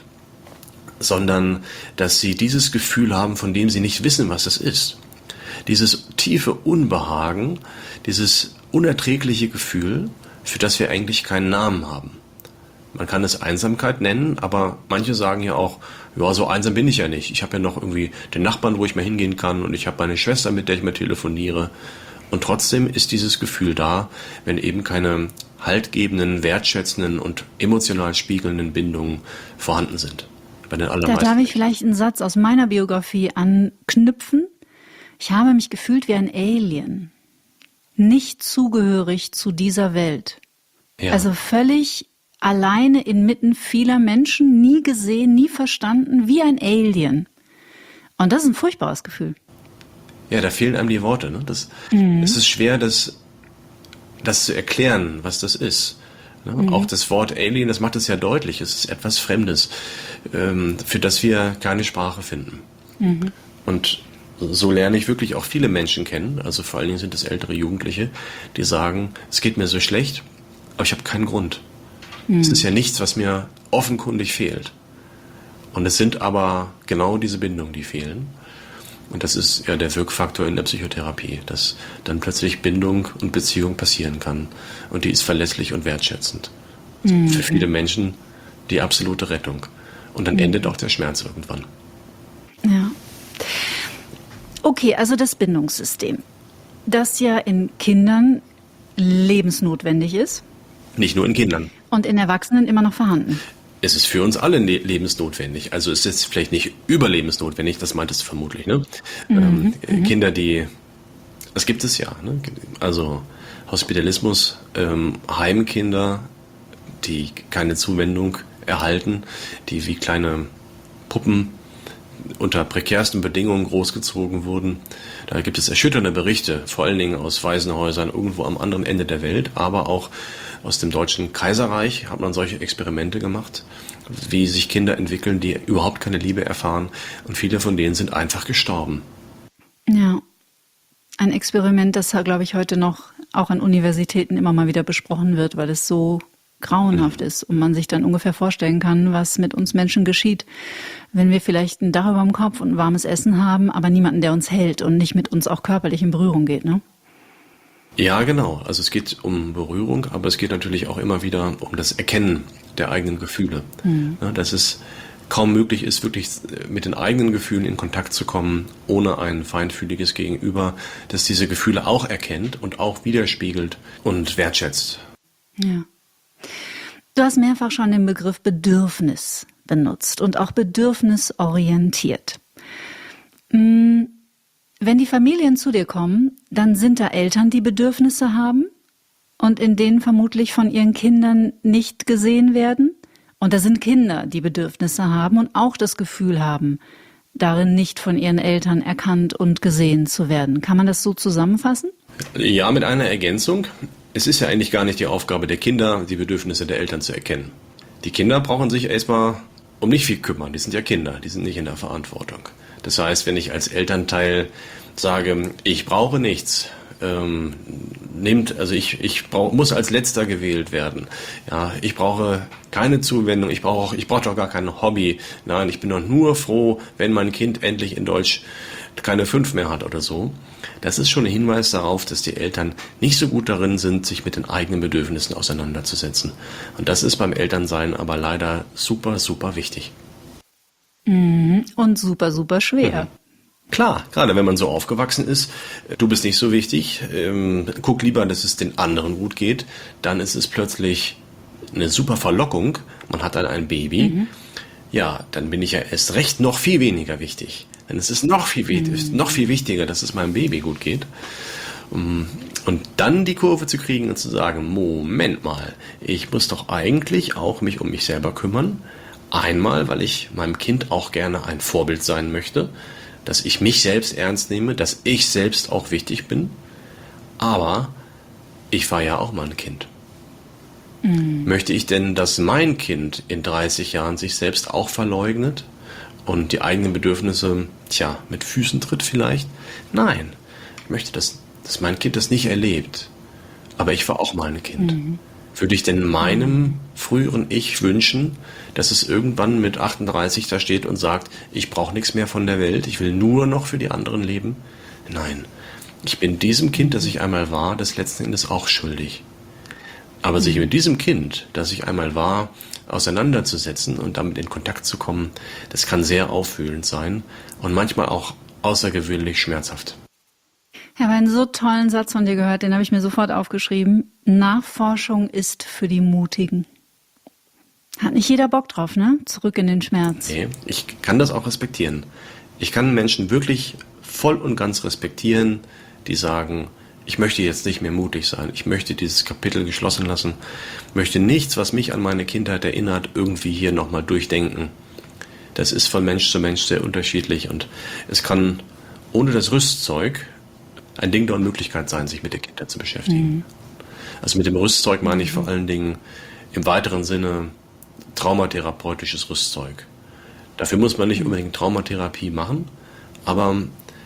[SPEAKER 1] sondern dass sie dieses Gefühl haben, von dem sie nicht wissen, was es ist. Dieses tiefe Unbehagen, dieses unerträgliche Gefühl, für das wir eigentlich keinen Namen haben. Man kann es Einsamkeit nennen, aber manche sagen ja auch, ja, so einsam bin ich ja nicht. Ich habe ja noch irgendwie den Nachbarn, wo ich mal hingehen kann und ich habe meine Schwester, mit der ich mal telefoniere. Und trotzdem ist dieses Gefühl da, wenn eben keine haltgebenden, wertschätzenden und emotional spiegelnden Bindungen vorhanden sind. Bei den allermeisten.
[SPEAKER 3] Da darf ich vielleicht einen Satz aus meiner Biografie anknüpfen. Ich habe mich gefühlt wie ein Alien, nicht zugehörig zu dieser Welt. Ja. Also völlig alleine inmitten vieler Menschen, nie gesehen, nie verstanden, wie ein Alien. Und das ist ein furchtbares Gefühl.
[SPEAKER 1] Ja, da fehlen einem die Worte. Ne? Das, mhm. Es ist schwer, das, das zu erklären, was das ist. Ne? Mhm. Auch das Wort Alien, das macht es ja deutlich. Es ist etwas Fremdes, ähm, für das wir keine Sprache finden. Mhm. Und so lerne ich wirklich auch viele Menschen kennen, also vor allen Dingen sind es ältere Jugendliche, die sagen, es geht mir so schlecht, aber ich habe keinen Grund. Mhm. Es ist ja nichts, was mir offenkundig fehlt. Und es sind aber genau diese Bindungen, die fehlen. Und das ist ja der Wirkfaktor in der Psychotherapie, dass dann plötzlich Bindung und Beziehung passieren kann. Und die ist verlässlich und wertschätzend. Mhm. Für viele Menschen die absolute Rettung. Und dann mhm. endet auch der Schmerz irgendwann.
[SPEAKER 3] Ja. Okay, also das Bindungssystem, das ja in Kindern lebensnotwendig ist.
[SPEAKER 1] Nicht nur in Kindern.
[SPEAKER 3] Und in Erwachsenen immer noch vorhanden.
[SPEAKER 1] Es ist für uns alle ne- lebensnotwendig. Also es ist vielleicht nicht überlebensnotwendig, das meintest du vermutlich. Ne? Mhm, ähm, Kinder, die, das gibt es ja. Ne? Also Hospitalismus, ähm, Heimkinder, die keine Zuwendung erhalten, die wie kleine Puppen unter prekärsten Bedingungen großgezogen wurden. Da gibt es erschütternde Berichte, vor allen Dingen aus Waisenhäusern irgendwo am anderen Ende der Welt, aber auch aus dem Deutschen Kaiserreich hat man solche Experimente gemacht, wie sich Kinder entwickeln, die überhaupt keine Liebe erfahren. Und viele von denen sind einfach gestorben.
[SPEAKER 3] Ja, ein Experiment, das, glaube ich, heute noch auch an Universitäten immer mal wieder besprochen wird, weil es so grauenhaft ist und man sich dann ungefähr vorstellen kann, was mit uns Menschen geschieht, wenn wir vielleicht ein Dach über dem Kopf und ein warmes Essen haben, aber niemanden, der uns hält und nicht mit uns auch körperlich in Berührung geht, ne?
[SPEAKER 1] Ja, genau. Also es geht um Berührung, aber es geht natürlich auch immer wieder um das Erkennen der eigenen Gefühle. Mhm. Ja, dass es kaum möglich ist, wirklich mit den eigenen Gefühlen in Kontakt zu kommen, ohne ein feinfühliges Gegenüber, das diese Gefühle auch erkennt und auch widerspiegelt und wertschätzt.
[SPEAKER 3] Ja. Du hast mehrfach schon den Begriff Bedürfnis benutzt und auch bedürfnisorientiert. Wenn die Familien zu dir kommen, dann sind da Eltern, die Bedürfnisse haben und in denen vermutlich von ihren Kindern nicht gesehen werden. Und da sind Kinder, die Bedürfnisse haben und auch das Gefühl haben, darin nicht von ihren Eltern erkannt und gesehen zu werden. Kann man das so zusammenfassen?
[SPEAKER 1] Ja, mit einer Ergänzung. Es ist ja eigentlich gar nicht die Aufgabe der Kinder, die Bedürfnisse der Eltern zu erkennen. Die Kinder brauchen sich erstmal um nicht viel kümmern. Die sind ja Kinder, die sind nicht in der Verantwortung. Das heißt, wenn ich als Elternteil sage, ich brauche nichts, ähm, nimmt, also ich, ich brauch, muss als Letzter gewählt werden. Ja, ich brauche keine Zuwendung, ich brauche, ich brauche doch gar kein Hobby. Nein, ich bin doch nur froh, wenn mein Kind endlich in Deutsch keine fünf mehr hat oder so. Das ist schon ein Hinweis darauf, dass die Eltern nicht so gut darin sind, sich mit den eigenen Bedürfnissen auseinanderzusetzen. Und das ist beim Elternsein aber leider super, super wichtig.
[SPEAKER 3] Und super, super schwer.
[SPEAKER 1] Mhm. Klar, gerade wenn man so aufgewachsen ist, du bist nicht so wichtig, ähm, guck lieber, dass es den anderen gut geht, dann ist es plötzlich eine super Verlockung, man hat dann ein Baby, mhm. ja, dann bin ich ja erst recht noch viel weniger wichtig. Denn es ist noch viel, mhm. noch viel wichtiger, dass es meinem Baby gut geht. Und dann die Kurve zu kriegen und zu sagen, Moment mal, ich muss doch eigentlich auch mich um mich selber kümmern. Einmal, weil ich meinem Kind auch gerne ein Vorbild sein möchte, dass ich mich selbst ernst nehme, dass ich selbst auch wichtig bin. Aber ich war ja auch mal ein Kind. Mhm. Möchte ich denn, dass mein Kind in dreißig Jahren sich selbst auch verleugnet und die eigenen Bedürfnisse, tja, mit Füßen tritt vielleicht? Nein, ich möchte, dass, dass mein Kind das nicht erlebt. Aber ich war auch mal ein Kind. Mhm. Würde ich denn meinem früheren Ich wünschen, dass es irgendwann mit achtunddreißig da steht und sagt, ich brauche nichts mehr von der Welt, ich will nur noch für die anderen leben? Nein, ich bin diesem Kind, das ich einmal war, das letzten Endes auch schuldig. Aber sich mit diesem Kind, das ich einmal war, auseinanderzusetzen und damit in Kontakt zu kommen, das kann sehr aufwühlend sein und manchmal auch außergewöhnlich schmerzhaft.
[SPEAKER 3] Ich habe einen so tollen Satz von dir gehört, den habe ich mir sofort aufgeschrieben. Nachforschung ist für die Mutigen. Hat nicht jeder Bock drauf, ne? Zurück in den Schmerz.
[SPEAKER 1] Nee, ich kann das auch respektieren. Ich kann Menschen wirklich voll und ganz respektieren, die sagen, ich möchte jetzt nicht mehr mutig sein. Ich möchte dieses Kapitel geschlossen lassen. Möchte nichts, was mich an meine Kindheit erinnert, irgendwie hier nochmal durchdenken. Das ist von Mensch zu Mensch sehr unterschiedlich und es kann ohne das Rüstzeug ein Ding der Unmöglichkeit sein, sich mit der Kindheit zu beschäftigen. Mhm. Also mit dem Rüstzeug meine ich vor allen Dingen im weiteren Sinne traumatherapeutisches Rüstzeug. Dafür muss man nicht unbedingt Traumatherapie machen, aber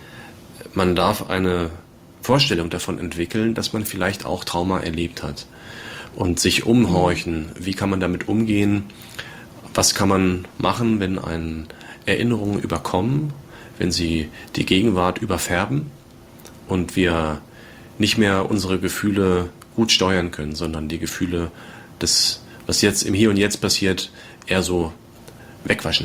[SPEAKER 1] man darf eine Vorstellung davon entwickeln, dass man vielleicht auch Trauma erlebt hat und sich umhorchen, wie kann man damit umgehen, was kann man machen, wenn einen Erinnerungen überkommen, wenn sie die Gegenwart überfärben und wir nicht mehr unsere Gefühle gut steuern können, sondern die Gefühle, das, was jetzt im Hier und Jetzt passiert, eher so wegwaschen.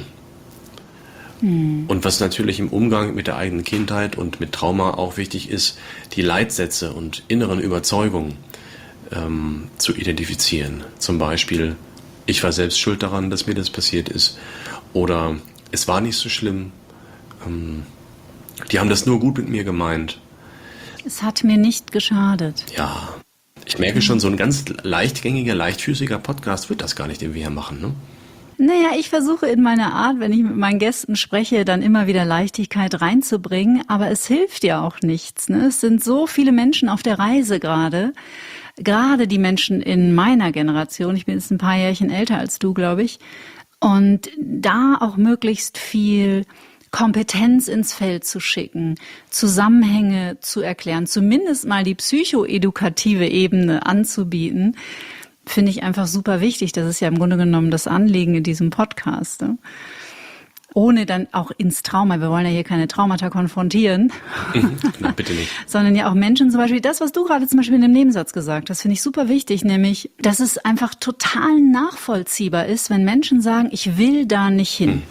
[SPEAKER 1] Hm. Und was natürlich im Umgang mit der eigenen Kindheit und mit Trauma auch wichtig ist, die Leitsätze und inneren Überzeugungen ähm, zu identifizieren. Zum Beispiel, ich war selbst schuld daran, dass mir das passiert ist. Oder es war nicht so schlimm. Ähm, die haben das nur gut mit mir gemeint.
[SPEAKER 3] Es hat mir nicht geschadet.
[SPEAKER 1] Ja, ich merke schon, so ein ganz leichtgängiger, leichtfüßiger Podcast wird das gar nicht, den wir hier machen, ne?
[SPEAKER 3] Naja, ich versuche in meiner Art, wenn ich mit meinen Gästen spreche, dann immer wieder Leichtigkeit reinzubringen. Aber es hilft ja auch nichts, ne? Es sind so viele Menschen auf der Reise gerade. Gerade die Menschen in meiner Generation. Ich bin jetzt ein paar Jährchen älter als du, glaube ich. Und da auch möglichst viel Kompetenz ins Feld zu schicken, Zusammenhänge zu erklären, zumindest mal die psychoedukative Ebene anzubieten, finde ich einfach super wichtig. Das ist ja im Grunde genommen das Anliegen in diesem Podcast. Ne? Ohne dann auch ins Trauma, wir wollen ja hier keine Traumata konfrontieren,
[SPEAKER 1] Na, bitte nicht.
[SPEAKER 3] sondern ja auch Menschen zum Beispiel, das, was du gerade zum Beispiel in dem Nebensatz gesagt hast, finde ich super wichtig, nämlich, dass es einfach total nachvollziehbar ist, wenn Menschen sagen, ich will da nicht hin. Hm.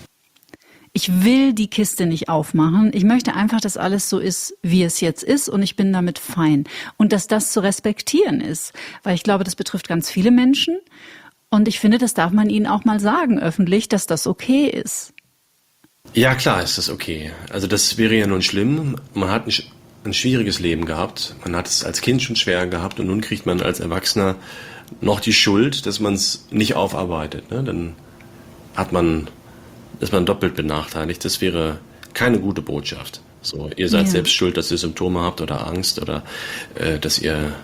[SPEAKER 3] Ich will die Kiste nicht aufmachen. Ich möchte einfach, dass alles so ist, wie es jetzt ist und ich bin damit fein. Und dass das zu respektieren ist. Weil ich glaube, das betrifft ganz viele Menschen. Und ich finde, das darf man ihnen auch mal sagen öffentlich, dass das okay ist.
[SPEAKER 1] Ja, klar ist das okay. Also das wäre ja nun schlimm. Man hat ein, ein schwieriges Leben gehabt. Man hat es als Kind schon schwer gehabt und nun kriegt man als Erwachsener noch die Schuld, dass man es nicht aufarbeitet. Ne? Dann hat man... ist man doppelt benachteiligt. Das wäre keine gute Botschaft. So, ihr seid ja. selbst schuld, dass ihr Symptome habt oder Angst oder äh, dass ihr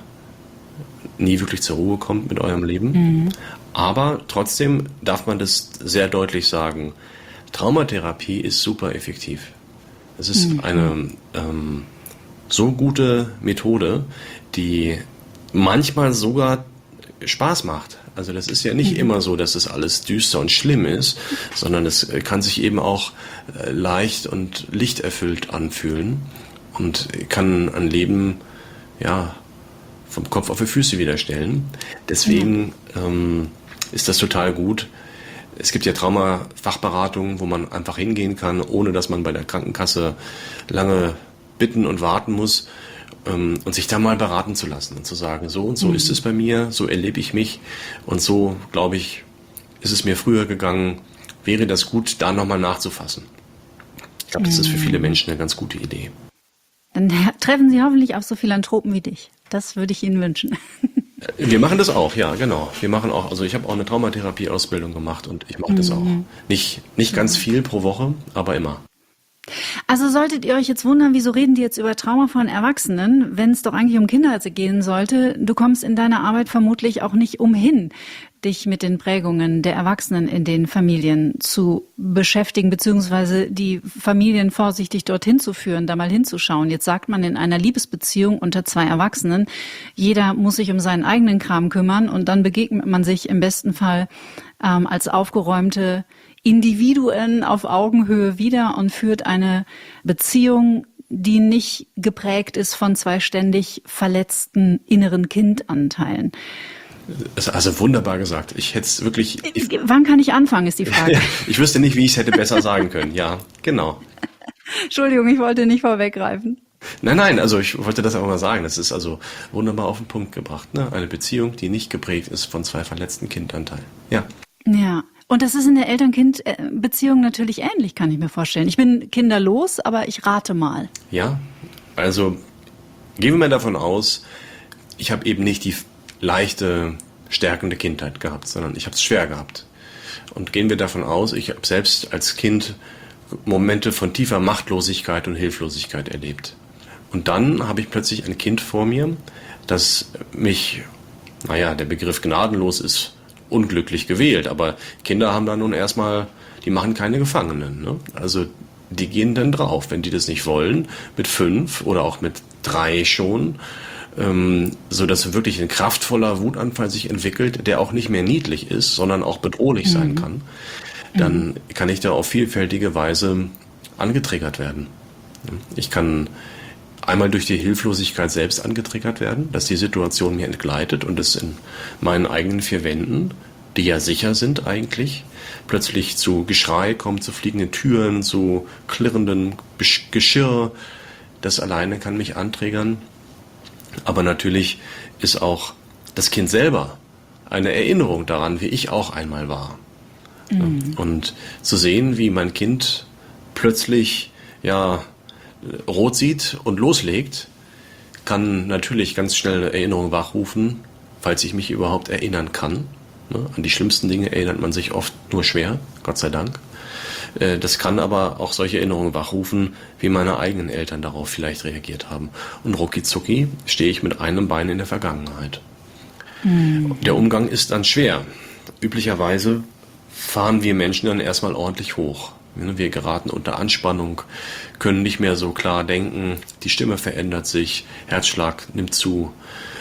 [SPEAKER 1] nie wirklich zur Ruhe kommt mit eurem Leben. Mhm. Aber trotzdem darf man das sehr deutlich sagen. Traumatherapie ist super effektiv. Es ist mhm. eine ähm, so gute Methode, die manchmal sogar Spaß macht. Also das ist ja nicht mhm. immer so, dass das alles düster und schlimm ist, sondern es kann sich eben auch leicht und lichterfüllt anfühlen und kann ein Leben ja vom Kopf auf die Füße wieder stellen. Deswegen mhm. ähm, ist das total gut. Es gibt ja Traumafachberatungen, wo man einfach hingehen kann, ohne dass man bei der Krankenkasse lange bitten und warten muss. Und sich da mal beraten zu lassen und zu sagen, so und so mhm. ist es bei mir, so erlebe ich mich und so, glaube ich, ist es mir früher gegangen, wäre das gut, da nochmal nachzufassen. Ich glaube, das mhm. ist für viele Menschen eine ganz gute Idee.
[SPEAKER 3] Dann treffen Sie hoffentlich auch so Philanthropen wie dich. Das würde ich Ihnen wünschen.
[SPEAKER 1] Wir machen das auch, ja, genau. Wir machen auch, also ich habe auch eine Traumatherapie-Ausbildung gemacht und ich mache das mhm. auch. Nicht, nicht ganz viel pro Woche, aber immer.
[SPEAKER 3] Also solltet ihr euch jetzt wundern, wieso reden die jetzt über Trauma von Erwachsenen, wenn es doch eigentlich um Kinder gehen sollte? Du kommst in deiner Arbeit vermutlich auch nicht umhin, dich mit den Prägungen der Erwachsenen in den Familien zu beschäftigen, beziehungsweise die Familien vorsichtig dorthin zu führen, da mal hinzuschauen. Jetzt sagt man in einer Liebesbeziehung unter zwei Erwachsenen, jeder muss sich um seinen eigenen Kram kümmern und dann begegnet man sich im besten Fall ähm, als aufgeräumte Individuen auf Augenhöhe wieder und führt eine Beziehung, die nicht geprägt ist von zwei ständig verletzten inneren Kindanteilen.
[SPEAKER 1] Also wunderbar gesagt. Ich hätte es wirklich... Ich,
[SPEAKER 3] Wann kann ich anfangen, ist die Frage.
[SPEAKER 1] Ja, ich wüsste nicht, wie ich es hätte besser sagen können. Ja, genau.
[SPEAKER 3] Entschuldigung, ich wollte nicht vorweggreifen.
[SPEAKER 1] Nein, nein, also ich wollte das auch mal sagen. Das ist also wunderbar auf den Punkt gebracht. Ne? Eine Beziehung, die nicht geprägt ist von zwei verletzten Kindanteilen. Ja.
[SPEAKER 3] Ja. Und das ist in der Eltern-Kind-Beziehung natürlich ähnlich, kann ich mir vorstellen. Ich bin kinderlos, aber ich rate mal.
[SPEAKER 1] Ja, also gehen wir mal davon aus, ich habe eben nicht die leichte, stärkende Kindheit gehabt, sondern ich habe es schwer gehabt. Und gehen wir davon aus, ich habe selbst als Kind Momente von tiefer Machtlosigkeit und Hilflosigkeit erlebt. Und dann habe ich plötzlich ein Kind vor mir, das mich, naja, der Begriff gnadenlos ist unglücklich gewählt, aber Kinder haben da nun erstmal, die machen keine Gefangenen. Ne? Also die gehen dann drauf, wenn die das nicht wollen, mit fünf oder auch mit drei schon, ähm, so dass wirklich ein kraftvoller Wutanfall sich entwickelt, der auch nicht mehr niedlich ist, sondern auch bedrohlich mhm. sein kann, dann mhm. kann ich da auf vielfältige Weise angetriggert werden. Ich kann einmal durch die Hilflosigkeit selbst angetriggert werden, dass die Situation mir entgleitet und es in meinen eigenen vier Wänden, die ja sicher sind eigentlich, plötzlich zu Geschrei kommt, zu fliegenden Türen, zu klirrendem Geschirr. Das alleine kann mich antriggern. Aber natürlich ist auch das Kind selber eine Erinnerung daran, wie ich auch einmal war. Mhm. Und zu sehen, wie mein Kind plötzlich ja rot sieht und loslegt, kann natürlich ganz schnell eine Erinnerung wachrufen, falls ich mich überhaupt erinnern kann. An die schlimmsten Dinge erinnert man sich oft nur schwer, Gott sei Dank. Das kann aber auch solche Erinnerungen wachrufen, wie meine eigenen Eltern darauf vielleicht reagiert haben. Und rucki zucki stehe ich mit einem Bein in der Vergangenheit. Mhm. Der Umgang ist dann schwer. Üblicherweise fahren wir Menschen dann erstmal ordentlich hoch. Wir geraten unter Anspannung, können nicht mehr so klar denken, die Stimme verändert sich, Herzschlag nimmt zu,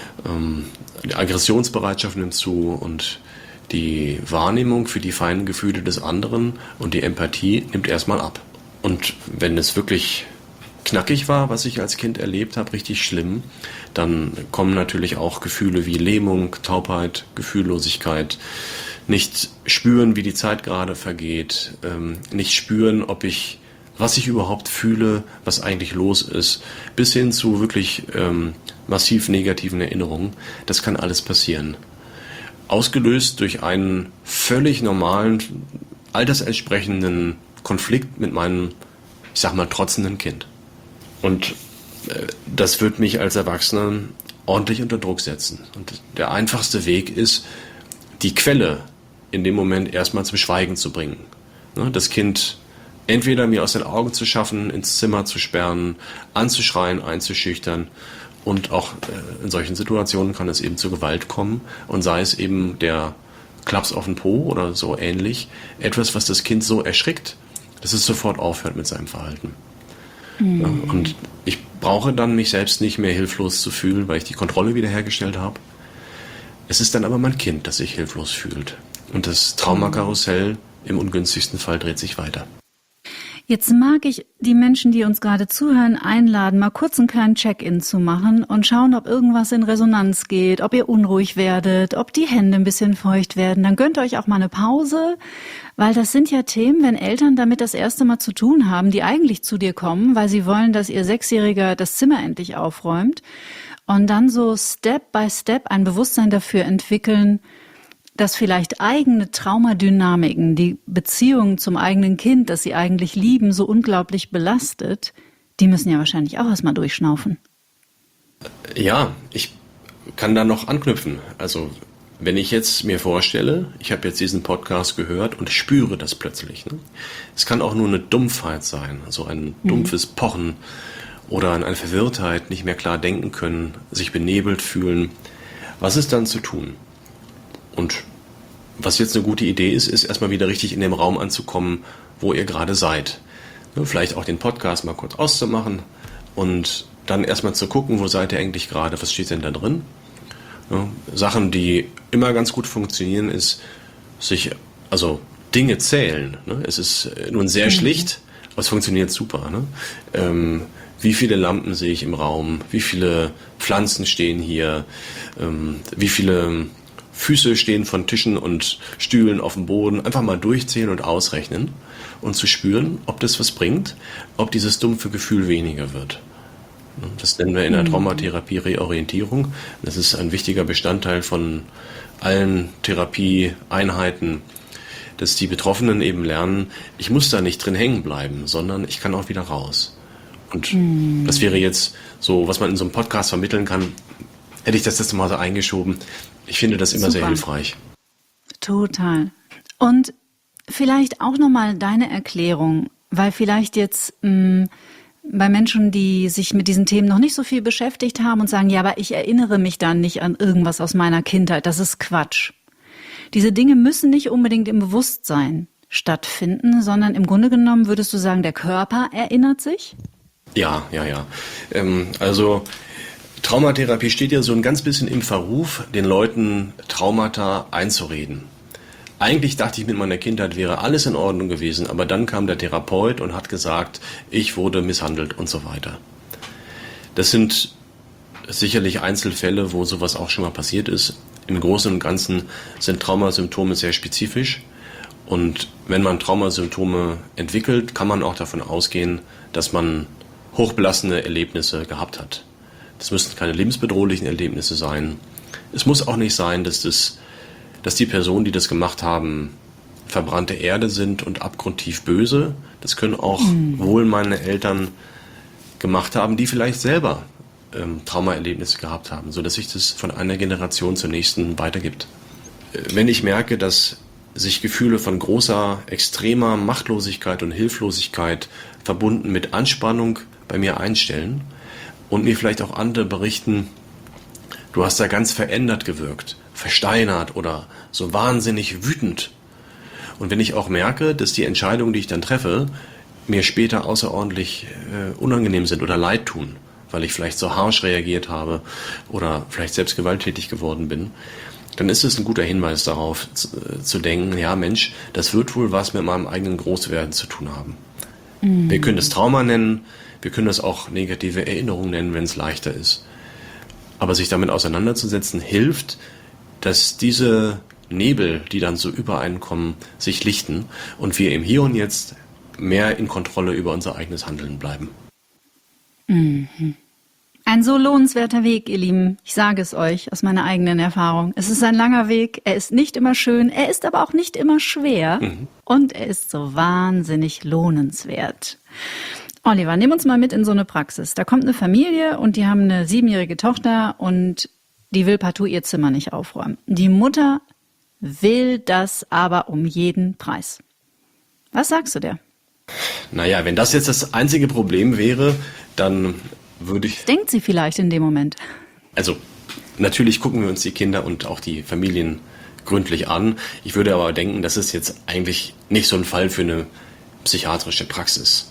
[SPEAKER 1] die Aggressionsbereitschaft nimmt zu und die Wahrnehmung für die feinen Gefühle des anderen und die Empathie nimmt erstmal ab. Und wenn es wirklich knackig war, was ich als Kind erlebt habe, richtig schlimm, dann kommen natürlich auch Gefühle wie Lähmung, Taubheit, Gefühllosigkeit, nicht spüren, wie die Zeit gerade vergeht, nicht spüren, ob ich, was ich überhaupt fühle, was eigentlich los ist, bis hin zu wirklich ähm, massiv negativen Erinnerungen. Das kann alles passieren. Ausgelöst durch einen völlig normalen, altersentsprechenden Konflikt mit meinem, ich sag mal, trotzenden Kind. Und äh, das wird mich als Erwachsener ordentlich unter Druck setzen. Und der einfachste Weg ist, die Quelle in dem Moment erstmal zum Schweigen zu bringen. Ne, das Kind entweder mir aus den Augen zu schaffen, ins Zimmer zu sperren, anzuschreien, einzuschüchtern. Und auch äh, in solchen Situationen kann es eben zu Gewalt kommen. Und sei es eben der Klaps auf den Po oder so ähnlich. Etwas, was das Kind so erschrickt, dass es sofort aufhört mit seinem Verhalten. Mhm. Ja, und ich brauche dann mich selbst nicht mehr hilflos zu fühlen, weil ich die Kontrolle wiederhergestellt habe. Es ist dann aber mein Kind, das sich hilflos fühlt. Und das Traumakarussell im ungünstigsten Fall dreht sich weiter.
[SPEAKER 3] Jetzt mag ich die Menschen, die uns gerade zuhören, einladen, mal kurz einen kleinen Check-in zu machen und schauen, ob irgendwas in Resonanz geht, ob ihr unruhig werdet, ob die Hände ein bisschen feucht werden. Dann gönnt euch auch mal eine Pause, weil das sind ja Themen, wenn Eltern damit das erste Mal zu tun haben, die eigentlich zu dir kommen, weil sie wollen, dass ihr Sechsjähriger das Zimmer endlich aufräumt und dann so Step by Step ein Bewusstsein dafür entwickeln, dass vielleicht eigene Traumadynamiken, die Beziehung zum eigenen Kind, das sie eigentlich lieben, so unglaublich belastet, die müssen ja wahrscheinlich auch erstmal durchschnaufen.
[SPEAKER 1] Ja, ich kann da noch anknüpfen. Also wenn ich jetzt mir vorstelle, ich habe jetzt diesen Podcast gehört und ich spüre das plötzlich. Ne? Es kann auch nur eine Dumpfheit sein, also ein mhm. dumpfes Pochen oder eine Verwirrtheit, nicht mehr klar denken können, sich benebelt fühlen. Was ist dann zu tun? Und was jetzt eine gute Idee ist, ist erstmal wieder richtig in dem Raum anzukommen, wo ihr gerade seid. Vielleicht auch den Podcast mal kurz auszumachen und dann erstmal zu gucken, wo seid ihr eigentlich gerade, was steht denn da drin? Ja, Sachen, die immer ganz gut funktionieren, ist sich, also Dinge zählen. Ne? Es ist nun sehr mhm. schlicht, aber es funktioniert super. Ne? Ähm, wie viele Lampen sehe ich im Raum? Wie viele Pflanzen stehen hier? Ähm, wie viele Füße stehen von Tischen und Stühlen auf dem Boden? Einfach mal durchzählen und ausrechnen und zu spüren, ob das was bringt, ob dieses dumpfe Gefühl weniger wird. Das nennen wir in der Traumatherapie Reorientierung. Das ist ein wichtiger Bestandteil von allen Therapieeinheiten, dass die Betroffenen eben lernen, ich muss da nicht drin hängen bleiben, sondern ich kann auch wieder raus. Und mm. das wäre jetzt so, was man in so einem Podcast vermitteln kann, hätte ich das jetzt mal so eingeschoben. Ich finde das immer Super. Sehr hilfreich.
[SPEAKER 3] Total. Und vielleicht auch nochmal deine Erklärung, weil vielleicht jetzt mh, bei Menschen, die sich mit diesen Themen noch nicht so viel beschäftigt haben und sagen, ja, aber ich erinnere mich dann nicht an irgendwas aus meiner Kindheit, das ist Quatsch. Diese Dinge müssen nicht unbedingt im Bewusstsein stattfinden, sondern im Grunde genommen würdest du sagen, der Körper erinnert sich?
[SPEAKER 1] Ja, ja, ja. Ähm, also Traumatherapie steht ja so ein ganz bisschen im Verruf, den Leuten Traumata einzureden. Eigentlich dachte ich, mit meiner Kindheit wäre alles in Ordnung gewesen, aber dann kam der Therapeut und hat gesagt, ich wurde misshandelt und so weiter. Das sind sicherlich Einzelfälle, wo sowas auch schon mal passiert ist. Im Großen und Ganzen sind Traumasymptome sehr spezifisch. Und wenn man Traumasymptome entwickelt, kann man auch davon ausgehen, dass man hochbelastende Erlebnisse gehabt hat. Das müssen keine lebensbedrohlichen Erlebnisse sein. Es muss auch nicht sein, dass, das, dass die Personen, die das gemacht haben, verbrannte Erde sind und abgrundtief böse. Das können auch mhm. wohlmeinende Eltern gemacht haben, die vielleicht selber ähm, Traumaerlebnisse gehabt haben, sodass sich das von einer Generation zur nächsten weitergibt. Wenn ich merke, dass sich Gefühle von großer, extremer Machtlosigkeit und Hilflosigkeit verbunden mit Anspannung bei mir einstellen und mir vielleicht auch andere berichten, du hast da ganz verändert gewirkt, versteinert oder so wahnsinnig wütend. Und wenn ich auch merke, dass die Entscheidungen, die ich dann treffe, mir später außerordentlich äh, unangenehm sind oder leid tun, weil ich vielleicht so harsch reagiert habe oder vielleicht selbst gewalttätig geworden bin, dann ist es ein guter Hinweis darauf zu, äh, zu denken, ja Mensch, das wird wohl was mit meinem eigenen Großwerden zu tun haben. Mhm. Wir können das Trauma nennen, wir können das auch negative Erinnerung nennen, wenn es leichter ist. Aber sich damit auseinanderzusetzen, hilft, dass diese Nebel, die dann so übereinkommen, sich lichten und wir im Hier und Jetzt mehr in Kontrolle über unser eigenes Handeln bleiben.
[SPEAKER 3] Mhm. Ein so lohnenswerter Weg, ihr Lieben. Ich sage es euch aus meiner eigenen Erfahrung. Es ist ein langer Weg, er ist nicht immer schön, er ist aber auch nicht immer schwer mhm. und er ist so wahnsinnig lohnenswert. Oliver, nimm uns mal mit in so eine Praxis. Da kommt eine Familie und die haben eine siebenjährige Tochter und die will partout ihr Zimmer nicht aufräumen. Die Mutter will das aber um jeden Preis. Was sagst du der?
[SPEAKER 1] Naja, wenn das jetzt das einzige Problem wäre, dann würde ich...
[SPEAKER 3] Denkt sie vielleicht in dem Moment?
[SPEAKER 1] Also, natürlich gucken wir uns die Kinder und auch die Familien gründlich an. Ich würde aber denken, das ist jetzt eigentlich nicht so ein Fall für eine psychiatrische Praxis.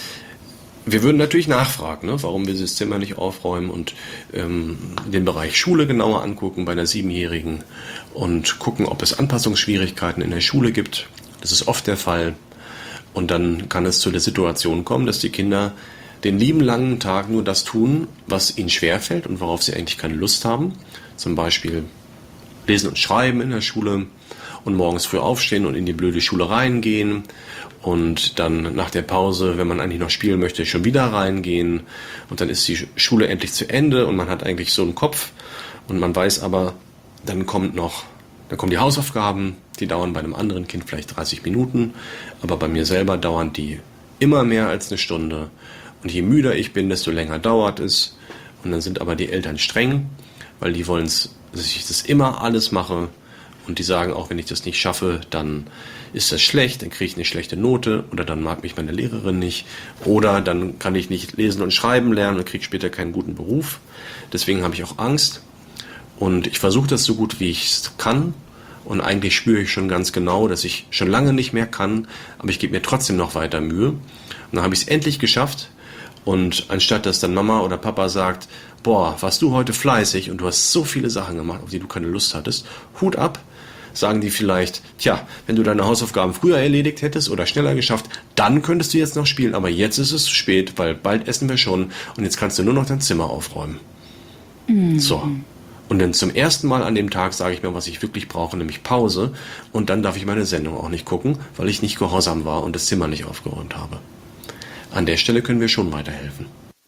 [SPEAKER 1] Wir würden natürlich nachfragen, ne, warum wir das Zimmer nicht aufräumen und ähm, den Bereich Schule genauer angucken bei einer Siebenjährigen und gucken, ob es Anpassungsschwierigkeiten in der Schule gibt. Das ist oft der Fall. Und dann kann es zu der Situation kommen, dass die Kinder den lieben langen Tag nur das tun, was ihnen schwerfällt und worauf sie eigentlich keine Lust haben. Zum Beispiel lesen und schreiben in der Schule und morgens früh aufstehen und in die blöde Schule reingehen und dann nach der Pause, wenn man eigentlich noch spielen möchte, schon wieder reingehen und dann ist die Schule endlich zu Ende und man hat eigentlich so einen Kopf und man weiß aber, dann kommt noch, dann kommen die Hausaufgaben, die dauern bei einem anderen Kind vielleicht dreißig Minuten, aber bei mir selber dauern die immer mehr als eine Stunde und je müder ich bin, desto länger dauert es und dann sind aber die Eltern streng, weil die wollen, dass ich das immer alles mache. Und die sagen auch, wenn ich das nicht schaffe, dann ist das schlecht, dann kriege ich eine schlechte Note oder dann mag mich meine Lehrerin nicht oder dann kann ich nicht lesen und schreiben lernen und kriege später keinen guten Beruf. Deswegen habe ich auch Angst und ich versuche das so gut, wie ich es kann und eigentlich spüre ich schon ganz genau, dass ich schon lange nicht mehr kann, aber ich gebe mir trotzdem noch weiter Mühe. Und dann habe ich es endlich geschafft und anstatt dass dann Mama oder Papa sagt, boah, warst du heute fleißig und du hast so viele Sachen gemacht, auf die du keine Lust hattest, Hut ab, sagen die vielleicht, tja, wenn du deine Hausaufgaben früher erledigt hättest oder schneller geschafft, dann könntest du jetzt noch spielen, aber jetzt ist es zu spät, weil bald essen wir schon und jetzt kannst du nur noch dein Zimmer aufräumen. Mhm. So. Und dann zum ersten Mal an dem Tag sage ich mir, was ich wirklich brauche, nämlich Pause und dann darf ich meine Sendung auch nicht gucken, weil ich nicht gehorsam war und das Zimmer nicht aufgeräumt habe. An der Stelle können wir schon weiterhelfen.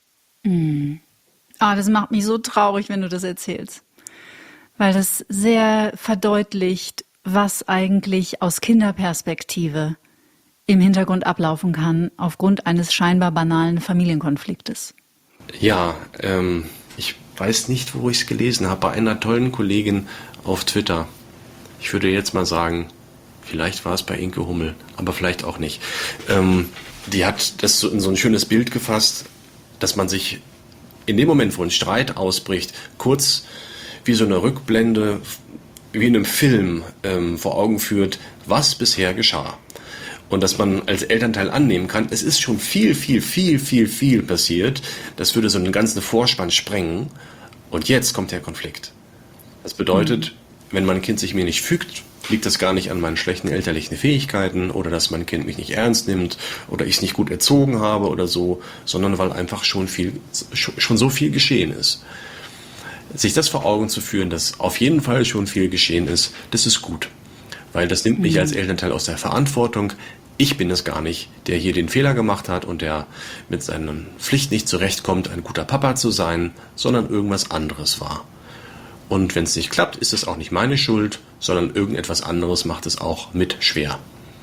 [SPEAKER 3] Mhm. Ah, das macht mich so traurig, wenn du das erzählst. Weil das sehr verdeutlicht, was eigentlich aus Kinderperspektive im Hintergrund ablaufen kann, aufgrund eines scheinbar banalen Familienkonfliktes.
[SPEAKER 1] Ja, ähm, ich weiß nicht, wo ich es gelesen habe, bei einer tollen Kollegin auf Twitter. Ich würde jetzt mal sagen, vielleicht war es bei Inke Hummel, aber vielleicht auch nicht. Ähm, die hat das so in so ein schönes Bild gefasst, dass man sich in dem Moment, wo ein Streit ausbricht, kurz wie so eine Rückblende, wie in einem Film ähm, vor Augen führt, was bisher geschah. Und dass man als Elternteil annehmen kann, es ist schon viel, viel, viel, viel, viel passiert. Das würde so einen ganzen Vorspann sprengen. Und jetzt kommt der Konflikt. Das bedeutet, mhm. wenn mein Kind sich mir nicht fügt, liegt das gar nicht an meinen schlechten elterlichen Fähigkeiten oder dass mein Kind mich nicht ernst nimmt oder ich es nicht gut erzogen habe oder so, sondern weil einfach schon viel, schon so viel geschehen ist. Sich das vor Augen zu führen, dass auf jeden Fall schon viel geschehen ist, das ist gut. Weil das nimmt mich als Elternteil aus der Verantwortung. Ich bin es gar nicht, der hier den Fehler gemacht hat und der mit seiner Pflicht nicht zurechtkommt, ein guter Papa zu sein, sondern irgendwas anderes war. Und wenn es nicht klappt, ist es auch nicht meine Schuld, sondern irgendetwas anderes macht es auch mit schwer.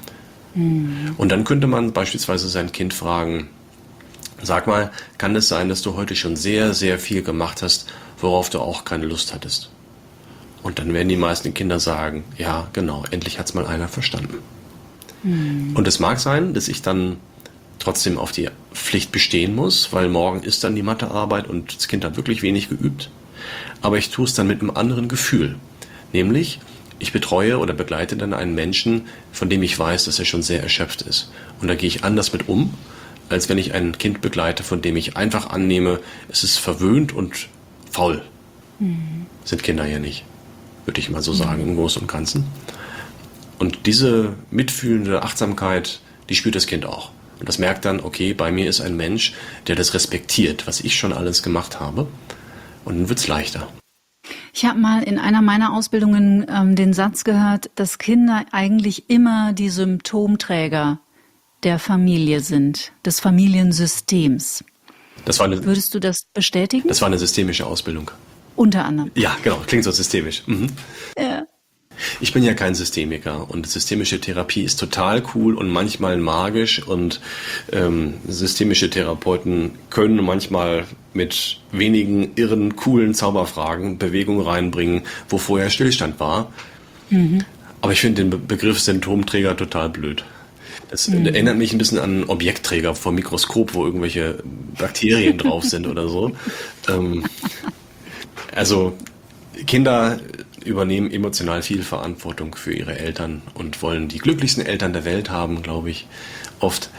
[SPEAKER 1] Mhm. Und dann könnte man beispielsweise sein Kind fragen, sag mal, kann es sein, dass du heute schon sehr, sehr viel gemacht hast, worauf du auch keine Lust hattest? Und dann werden die meisten Kinder sagen, ja, genau, endlich hat es mal einer verstanden. Mhm. Und es mag sein, dass ich dann trotzdem auf die Pflicht bestehen muss, weil morgen ist dann die Mathearbeit und das Kind hat wirklich wenig geübt. Aber ich tue es dann mit einem anderen Gefühl. Nämlich, ich betreue oder begleite dann einen Menschen, von dem ich weiß, dass er schon sehr erschöpft ist. Und da gehe ich anders mit um, als wenn ich ein Kind begleite, von dem ich einfach annehme, es ist verwöhnt und faul. Mhm. Sind Kinder ja nicht, würde ich mal so sagen, im Großen und Ganzen. Und diese mitfühlende Achtsamkeit, die spürt das Kind auch. Und das merkt dann, okay, bei mir ist ein Mensch, der das respektiert, was ich schon alles gemacht habe. Und dann wird es leichter.
[SPEAKER 3] Ich habe mal in einer meiner Ausbildungen ähm, den Satz gehört, dass Kinder eigentlich immer die Symptomträger der Familie sind, des Familiensystems.
[SPEAKER 1] Das war eine,
[SPEAKER 3] Würdest du das bestätigen?
[SPEAKER 1] Das war eine systemische Ausbildung.
[SPEAKER 3] Unter anderem.
[SPEAKER 1] Ja, genau, klingt so systemisch. Mhm.
[SPEAKER 3] Ja.
[SPEAKER 1] Ich bin ja kein Systemiker und systemische Therapie ist total cool und manchmal magisch und ähm, systemische Therapeuten können manchmal mit wenigen irren, coolen Zauberfragen Bewegung reinbringen, wo vorher Stillstand war. Mhm. Aber ich finde den Be- Begriff Symptomträger total blöd. Das mhm. erinnert mich ein bisschen an einen Objektträger vom Mikroskop, wo irgendwelche Bakterien drauf sind oder so. Ähm, also Kinder übernehmen emotional viel Verantwortung für ihre Eltern und wollen die glücklichsten Eltern der Welt haben, glaube ich, oft.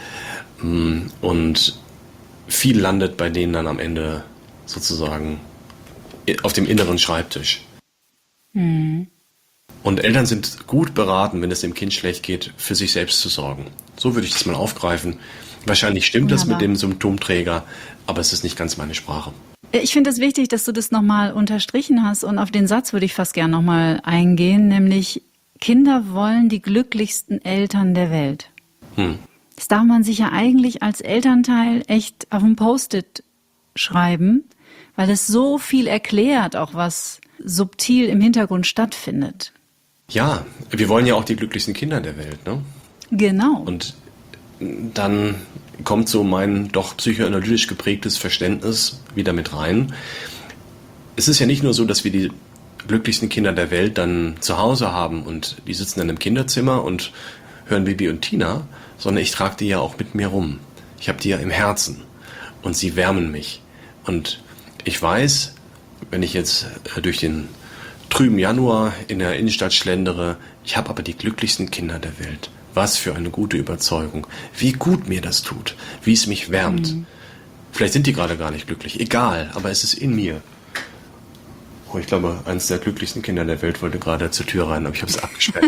[SPEAKER 1] Und viel landet bei denen dann am Ende sozusagen auf dem inneren Schreibtisch. Mhm. Und Eltern sind gut beraten, wenn es dem Kind schlecht geht, für sich selbst zu sorgen. So würde ich das mal aufgreifen. Wahrscheinlich stimmt Wunderbar. Das mit dem Symptomträger, aber es ist nicht ganz meine Sprache.
[SPEAKER 3] Ich finde es wichtig, dass du das nochmal unterstrichen hast und auf den Satz würde ich fast gern nochmal eingehen, nämlich Kinder wollen die glücklichsten Eltern der Welt. Hm. Das darf man sich ja eigentlich als Elternteil echt auf ein Post-it schreiben, weil es so viel erklärt, auch was subtil im Hintergrund stattfindet.
[SPEAKER 1] Ja, wir wollen ja auch die glücklichsten Kinder der Welt, ne?
[SPEAKER 3] Genau.
[SPEAKER 1] Und dann kommt so mein doch psychoanalytisch geprägtes Verständnis wieder mit rein. Es ist ja nicht nur so, dass wir die glücklichsten Kinder der Welt dann zu Hause haben und die sitzen dann im Kinderzimmer und hören Bibi und Tina, sondern ich trage die ja auch mit mir rum. Ich habe die ja im Herzen und sie wärmen mich. Und ich weiß, wenn ich jetzt durch den trüben Januar in der Innenstadt schlendere, ich habe aber die glücklichsten Kinder der Welt. Was für eine gute Überzeugung. Wie gut mir das tut. Wie es mich wärmt. Mhm. Vielleicht sind die gerade gar nicht glücklich. Egal, aber es ist in mir. Oh, ich glaube, eines der glücklichsten Kinder der Welt wollte gerade zur Tür rein, aber ich habe es abgesperrt.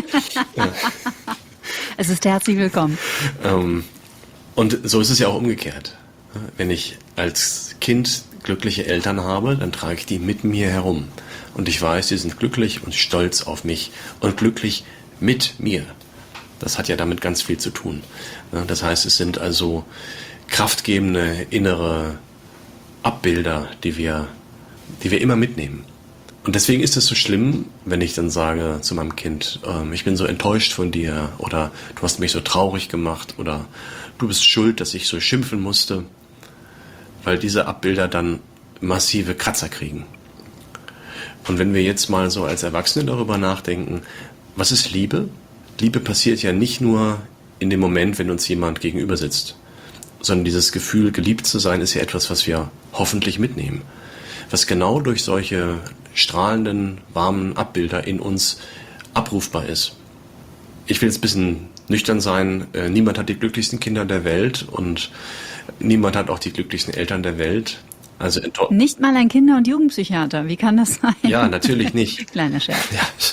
[SPEAKER 3] Es ist herzlich willkommen.
[SPEAKER 1] Ähm, und so ist es ja auch umgekehrt. Wenn ich als Kind glückliche Eltern habe, dann trage ich die mit mir herum. Und ich weiß, sie sind glücklich und stolz auf mich und glücklich mit mir. Das hat ja damit ganz viel zu tun. Das heißt, es sind also kraftgebende innere Abbilder, die wir, die wir immer mitnehmen. Und deswegen ist es so schlimm, wenn ich dann sage zu meinem Kind, ähm, ich bin so enttäuscht von dir oder du hast mich so traurig gemacht oder du bist schuld, dass ich so schimpfen musste, weil diese Abbilder dann massive Kratzer kriegen. Und wenn wir jetzt mal so als Erwachsene darüber nachdenken, was ist Liebe? Liebe passiert ja nicht nur in dem Moment, wenn uns jemand gegenüber sitzt, sondern dieses Gefühl, geliebt zu sein, ist ja etwas, was wir hoffentlich mitnehmen. Was genau durch solche strahlenden, warmen Abbilder in uns abrufbar ist. Ich will jetzt ein bisschen nüchtern sein. Äh, niemand hat die glücklichsten Kinder der Welt und niemand hat auch die glücklichsten Eltern der Welt. Also enttäuscht.
[SPEAKER 3] Nicht mal ein Kinder- und Jugendpsychiater, wie kann das sein?
[SPEAKER 1] Ja, natürlich nicht.
[SPEAKER 3] Kleiner Scherz.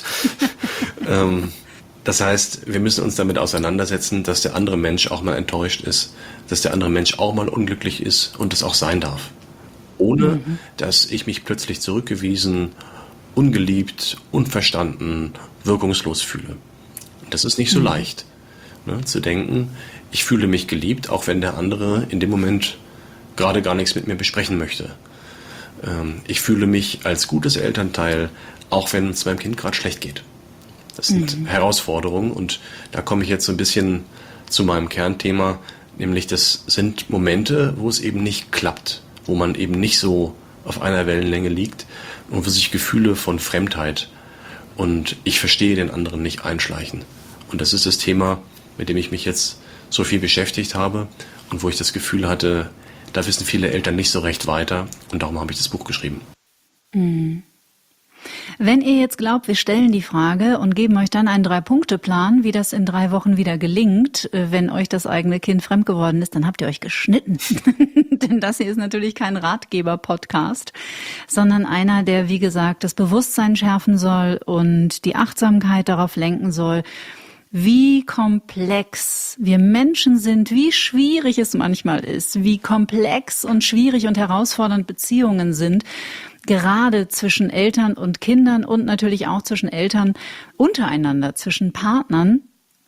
[SPEAKER 1] Ja. ähm, das heißt, wir müssen uns damit auseinandersetzen, dass der andere Mensch auch mal enttäuscht ist, dass der andere Mensch auch mal unglücklich ist und es auch sein darf. Ohne, mhm. dass ich mich plötzlich zurückgewiesen, ungeliebt, unverstanden, wirkungslos fühle. Und das ist nicht so mhm. leicht, ne, zu denken, ich fühle mich geliebt, auch wenn der andere in dem Moment gerade gar nichts mit mir besprechen möchte. Ähm, ich fühle mich als gutes Elternteil, auch wenn es meinem Kind gerade schlecht geht. Das sind mhm. Herausforderungen und da komme ich jetzt so ein bisschen zu meinem Kernthema, nämlich das sind Momente, wo es eben nicht klappt, wo man eben nicht so auf einer Wellenlänge liegt und wo sich Gefühle von Fremdheit und ich verstehe den anderen nicht einschleichen. Und das ist das Thema, mit dem ich mich jetzt so viel beschäftigt habe und wo ich das Gefühl hatte, da wissen viele Eltern nicht so recht weiter und darum habe ich das Buch geschrieben.
[SPEAKER 3] Mhm. Wenn ihr jetzt glaubt, wir stellen die Frage und geben euch dann einen Drei-Punkte-Plan, wie das in drei Wochen wieder gelingt, wenn euch das eigene Kind fremd geworden ist, dann habt ihr euch geschnitten. Denn das hier ist natürlich kein Ratgeber-Podcast, sondern einer, der, wie gesagt, das Bewusstsein schärfen soll und die Achtsamkeit darauf lenken soll, wie komplex wir Menschen sind, wie schwierig es manchmal ist, wie komplex und schwierig und herausfordernd Beziehungen sind, gerade zwischen Eltern und Kindern und natürlich auch zwischen Eltern untereinander, zwischen Partnern.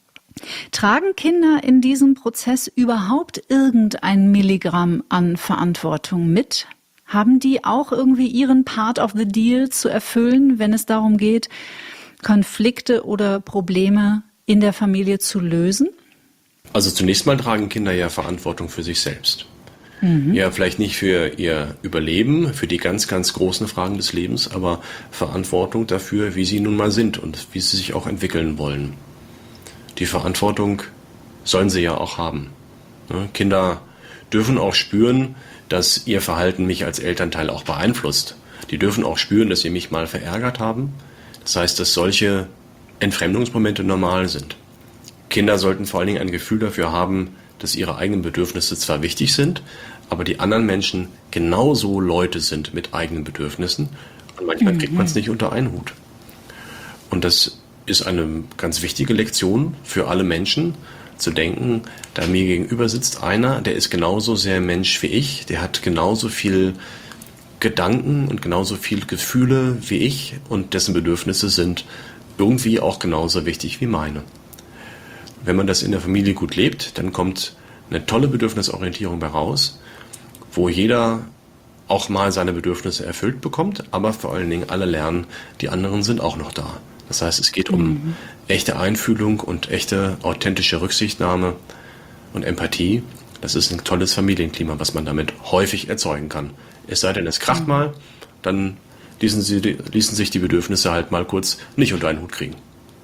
[SPEAKER 3] Tragen Kinder in diesem Prozess überhaupt irgendein Milligramm an Verantwortung mit? Haben die auch irgendwie ihren Part of the deal zu erfüllen, wenn es darum geht, Konflikte oder Probleme in der Familie zu lösen?
[SPEAKER 1] Also zunächst mal tragen Kinder ja Verantwortung für sich selbst. Mhm. Ja, vielleicht nicht für ihr Überleben, für die ganz, ganz großen Fragen des Lebens, aber Verantwortung dafür, wie sie nun mal sind und wie sie sich auch entwickeln wollen. Die Verantwortung sollen sie ja auch haben. Kinder dürfen auch spüren, dass ihr Verhalten mich als Elternteil auch beeinflusst. Die dürfen auch spüren, dass sie mich mal verärgert haben. Das heißt, dass solche Entfremdungsmomente normal sind. Kinder sollten vor allen Dingen ein Gefühl dafür haben, dass ihre eigenen Bedürfnisse zwar wichtig sind, aber die anderen Menschen genauso Leute sind mit eigenen Bedürfnissen und manchmal mhm. kriegt man es nicht unter einen Hut. Und das ist eine ganz wichtige Lektion für alle Menschen, zu denken, da mir gegenüber sitzt einer, der ist genauso sehr Mensch wie ich, der hat genauso viel Gedanken und genauso viel Gefühle wie ich und dessen Bedürfnisse sind irgendwie auch genauso wichtig wie meine. Wenn man das in der Familie gut lebt, dann kommt eine tolle Bedürfnisorientierung bei raus, wo jeder auch mal seine Bedürfnisse erfüllt bekommt, aber vor allen Dingen alle lernen, die anderen sind auch noch da. Das heißt, es geht um mhm. echte Einfühlung und echte authentische Rücksichtnahme und Empathie. Das ist ein tolles Familienklima, was man damit häufig erzeugen kann. Es sei denn, es kracht mhm. mal, dann ließen, sie, ließen sich die Bedürfnisse halt mal kurz nicht unter einen Hut kriegen.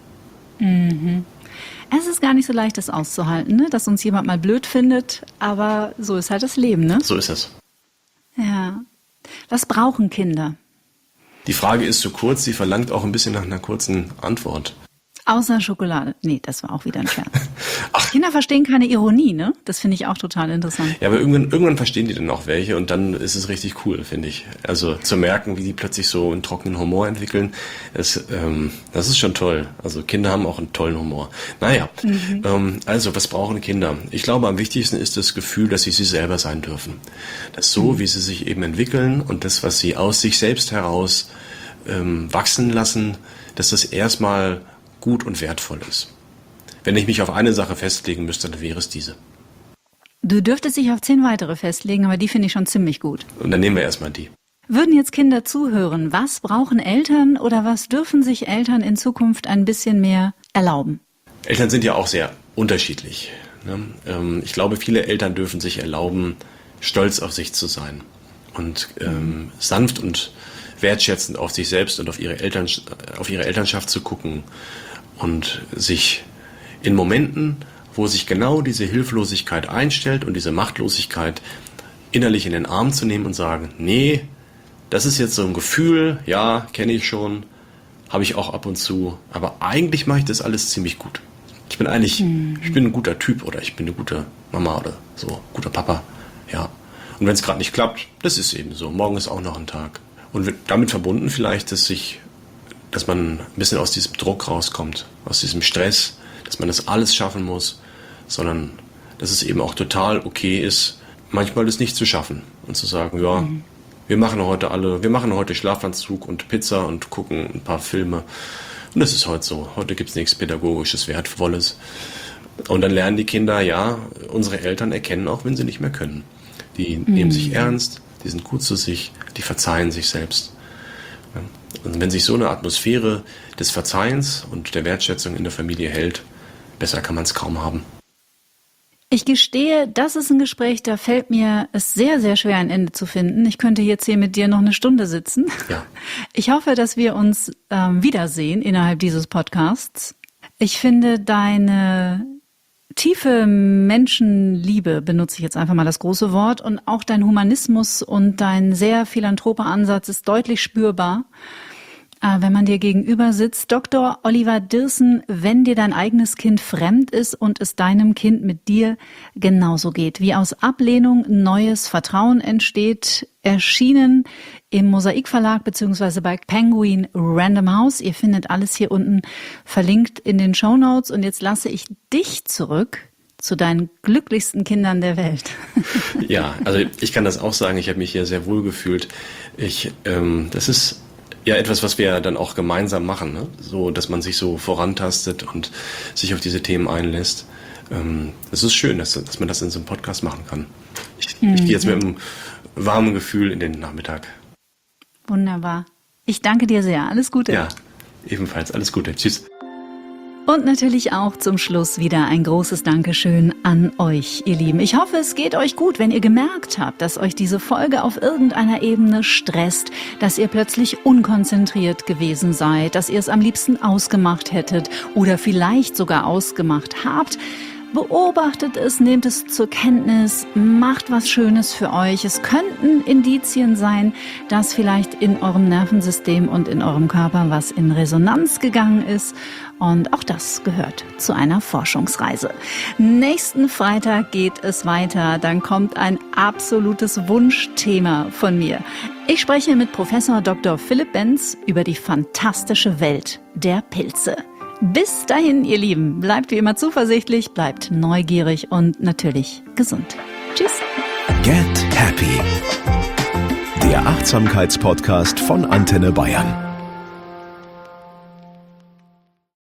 [SPEAKER 3] Mhm. Es ist gar nicht so leicht, das auszuhalten, ne? Dass uns jemand mal blöd findet, aber so ist halt das Leben, ne?
[SPEAKER 1] So ist es.
[SPEAKER 3] Ja. Was brauchen Kinder?
[SPEAKER 1] Die Frage ist zu kurz, sie verlangt auch ein bisschen nach einer kurzen Antwort.
[SPEAKER 3] Außer Schokolade. Nee, das war auch wieder ein Scherz. Ach. Kinder verstehen keine Ironie, ne? Das finde ich auch total interessant.
[SPEAKER 1] Ja, aber irgendwann, irgendwann verstehen die dann auch welche und dann ist es richtig cool, finde ich. Also zu merken, wie die plötzlich so einen trockenen Humor entwickeln, das, ähm, das ist schon toll. Also Kinder haben auch einen tollen Humor. Naja, mhm. ähm, also was brauchen Kinder? Ich glaube, am wichtigsten ist das Gefühl, dass sie sie selber sein dürfen. Dass so, mhm. wie sie sich eben entwickeln und das, was sie aus sich selbst heraus ähm, wachsen lassen, dass das erstmal gut und wertvoll ist. Wenn ich mich auf eine Sache festlegen müsste, dann wäre es diese.
[SPEAKER 3] Du dürftest dich auf zehn weitere festlegen, aber die finde ich schon ziemlich gut.
[SPEAKER 1] Und dann nehmen wir erstmal die.
[SPEAKER 3] Würden jetzt Kinder zuhören, was brauchen Eltern oder was dürfen sich Eltern in Zukunft ein bisschen mehr erlauben?
[SPEAKER 1] Eltern sind ja auch sehr unterschiedlich. Ich glaube, viele Eltern dürfen sich erlauben, stolz auf sich zu sein und ähm, sanft und wertschätzend auf sich selbst und auf ihre Eltern, auf ihre Elternschaft zu gucken und sich in Momenten, wo sich genau diese Hilflosigkeit einstellt und diese Machtlosigkeit innerlich in den Arm zu nehmen und sagen, nee, das ist jetzt so ein Gefühl, ja, kenne ich schon, habe ich auch ab und zu, aber eigentlich mache ich das alles ziemlich gut. Ich bin eigentlich, mhm. ich bin ein guter Typ oder ich bin eine gute Mama oder so, guter Papa, ja. Und wenn es gerade nicht klappt, das ist eben so. Morgen ist auch noch ein Tag. Und damit verbunden vielleicht, dass sich, dass man ein bisschen aus diesem Druck rauskommt, aus diesem Stress, dass man das alles schaffen muss, sondern dass es eben auch total okay ist, manchmal das nicht zu schaffen und zu sagen, ja, mhm. wir machen heute alle, wir machen heute Schlafanzug und Pizza und gucken ein paar Filme. Und das ist heute so. Heute gibt es nichts Pädagogisches, Wertvolles. Und dann lernen die Kinder, ja, unsere Eltern erkennen auch, wenn sie nicht mehr können. Die mhm. nehmen sich ernst, die sind gut zu sich, die verzeihen sich selbst. Und wenn sich so eine Atmosphäre des Verzeihens und der Wertschätzung in der Familie hält, besser kann man es kaum haben.
[SPEAKER 3] Ich gestehe, das ist ein Gespräch, da fällt mir es sehr, sehr schwer, ein Ende zu finden. Ich könnte jetzt hier mit dir noch eine Stunde sitzen.
[SPEAKER 1] Ja.
[SPEAKER 3] Ich hoffe, dass wir uns ähm, wiedersehen innerhalb dieses Podcasts. Ich finde deine tiefe Menschenliebe, benutze ich jetzt einfach mal das große Wort, und auch dein Humanismus und dein sehr philanthroper Ansatz ist deutlich spürbar, wenn man dir gegenüber sitzt. Doktor Oliver Dirssen, wenn dir dein eigenes Kind fremd ist und es deinem Kind mit dir genauso geht, wie aus Ablehnung neues Vertrauen entsteht, erschienen im Mosaik Verlag beziehungsweise bei Penguin Random House. Ihr findet alles hier unten verlinkt in den Shownotes. Und jetzt lasse ich dich zurück zu deinen glücklichsten Kindern der Welt.
[SPEAKER 1] Ja, also ich kann das auch sagen. Ich habe mich hier sehr wohl gefühlt. Ich, ähm, das ist ja etwas, was wir dann auch gemeinsam machen, ne? So, dass man sich so vorantastet und sich auf diese Themen einlässt. Ähm, es ist schön, dass, dass man das in so einem Podcast machen kann. Ich, mhm. ich gehe jetzt mit einem warmen Gefühl in den Nachmittag.
[SPEAKER 3] Wunderbar. Ich danke dir sehr. Alles Gute.
[SPEAKER 1] Ja, ebenfalls. Alles Gute. Tschüss.
[SPEAKER 3] Und natürlich auch zum Schluss wieder ein großes Dankeschön an euch, ihr Lieben. Ich hoffe, es geht euch gut, wenn ihr gemerkt habt, dass euch diese Folge auf irgendeiner Ebene stresst, dass ihr plötzlich unkonzentriert gewesen seid, dass ihr es am liebsten ausgemacht hättet oder vielleicht sogar ausgemacht habt. Beobachtet es, nehmt es zur Kenntnis, macht was Schönes für euch. Es könnten Indizien sein, dass vielleicht in eurem Nervensystem und in eurem Körper was in Resonanz gegangen ist. Und auch das gehört zu einer Forschungsreise. Nächsten Freitag geht es weiter. Dann kommt ein absolutes Wunschthema von mir. Ich spreche mit Professor Doktor Philipp Benz über die fantastische Welt der Pilze. Bis dahin, ihr Lieben, bleibt wie immer zuversichtlich, bleibt neugierig und natürlich gesund. Tschüss.
[SPEAKER 2] Get Happy. Der Achtsamkeitspodcast von Antenne Bayern.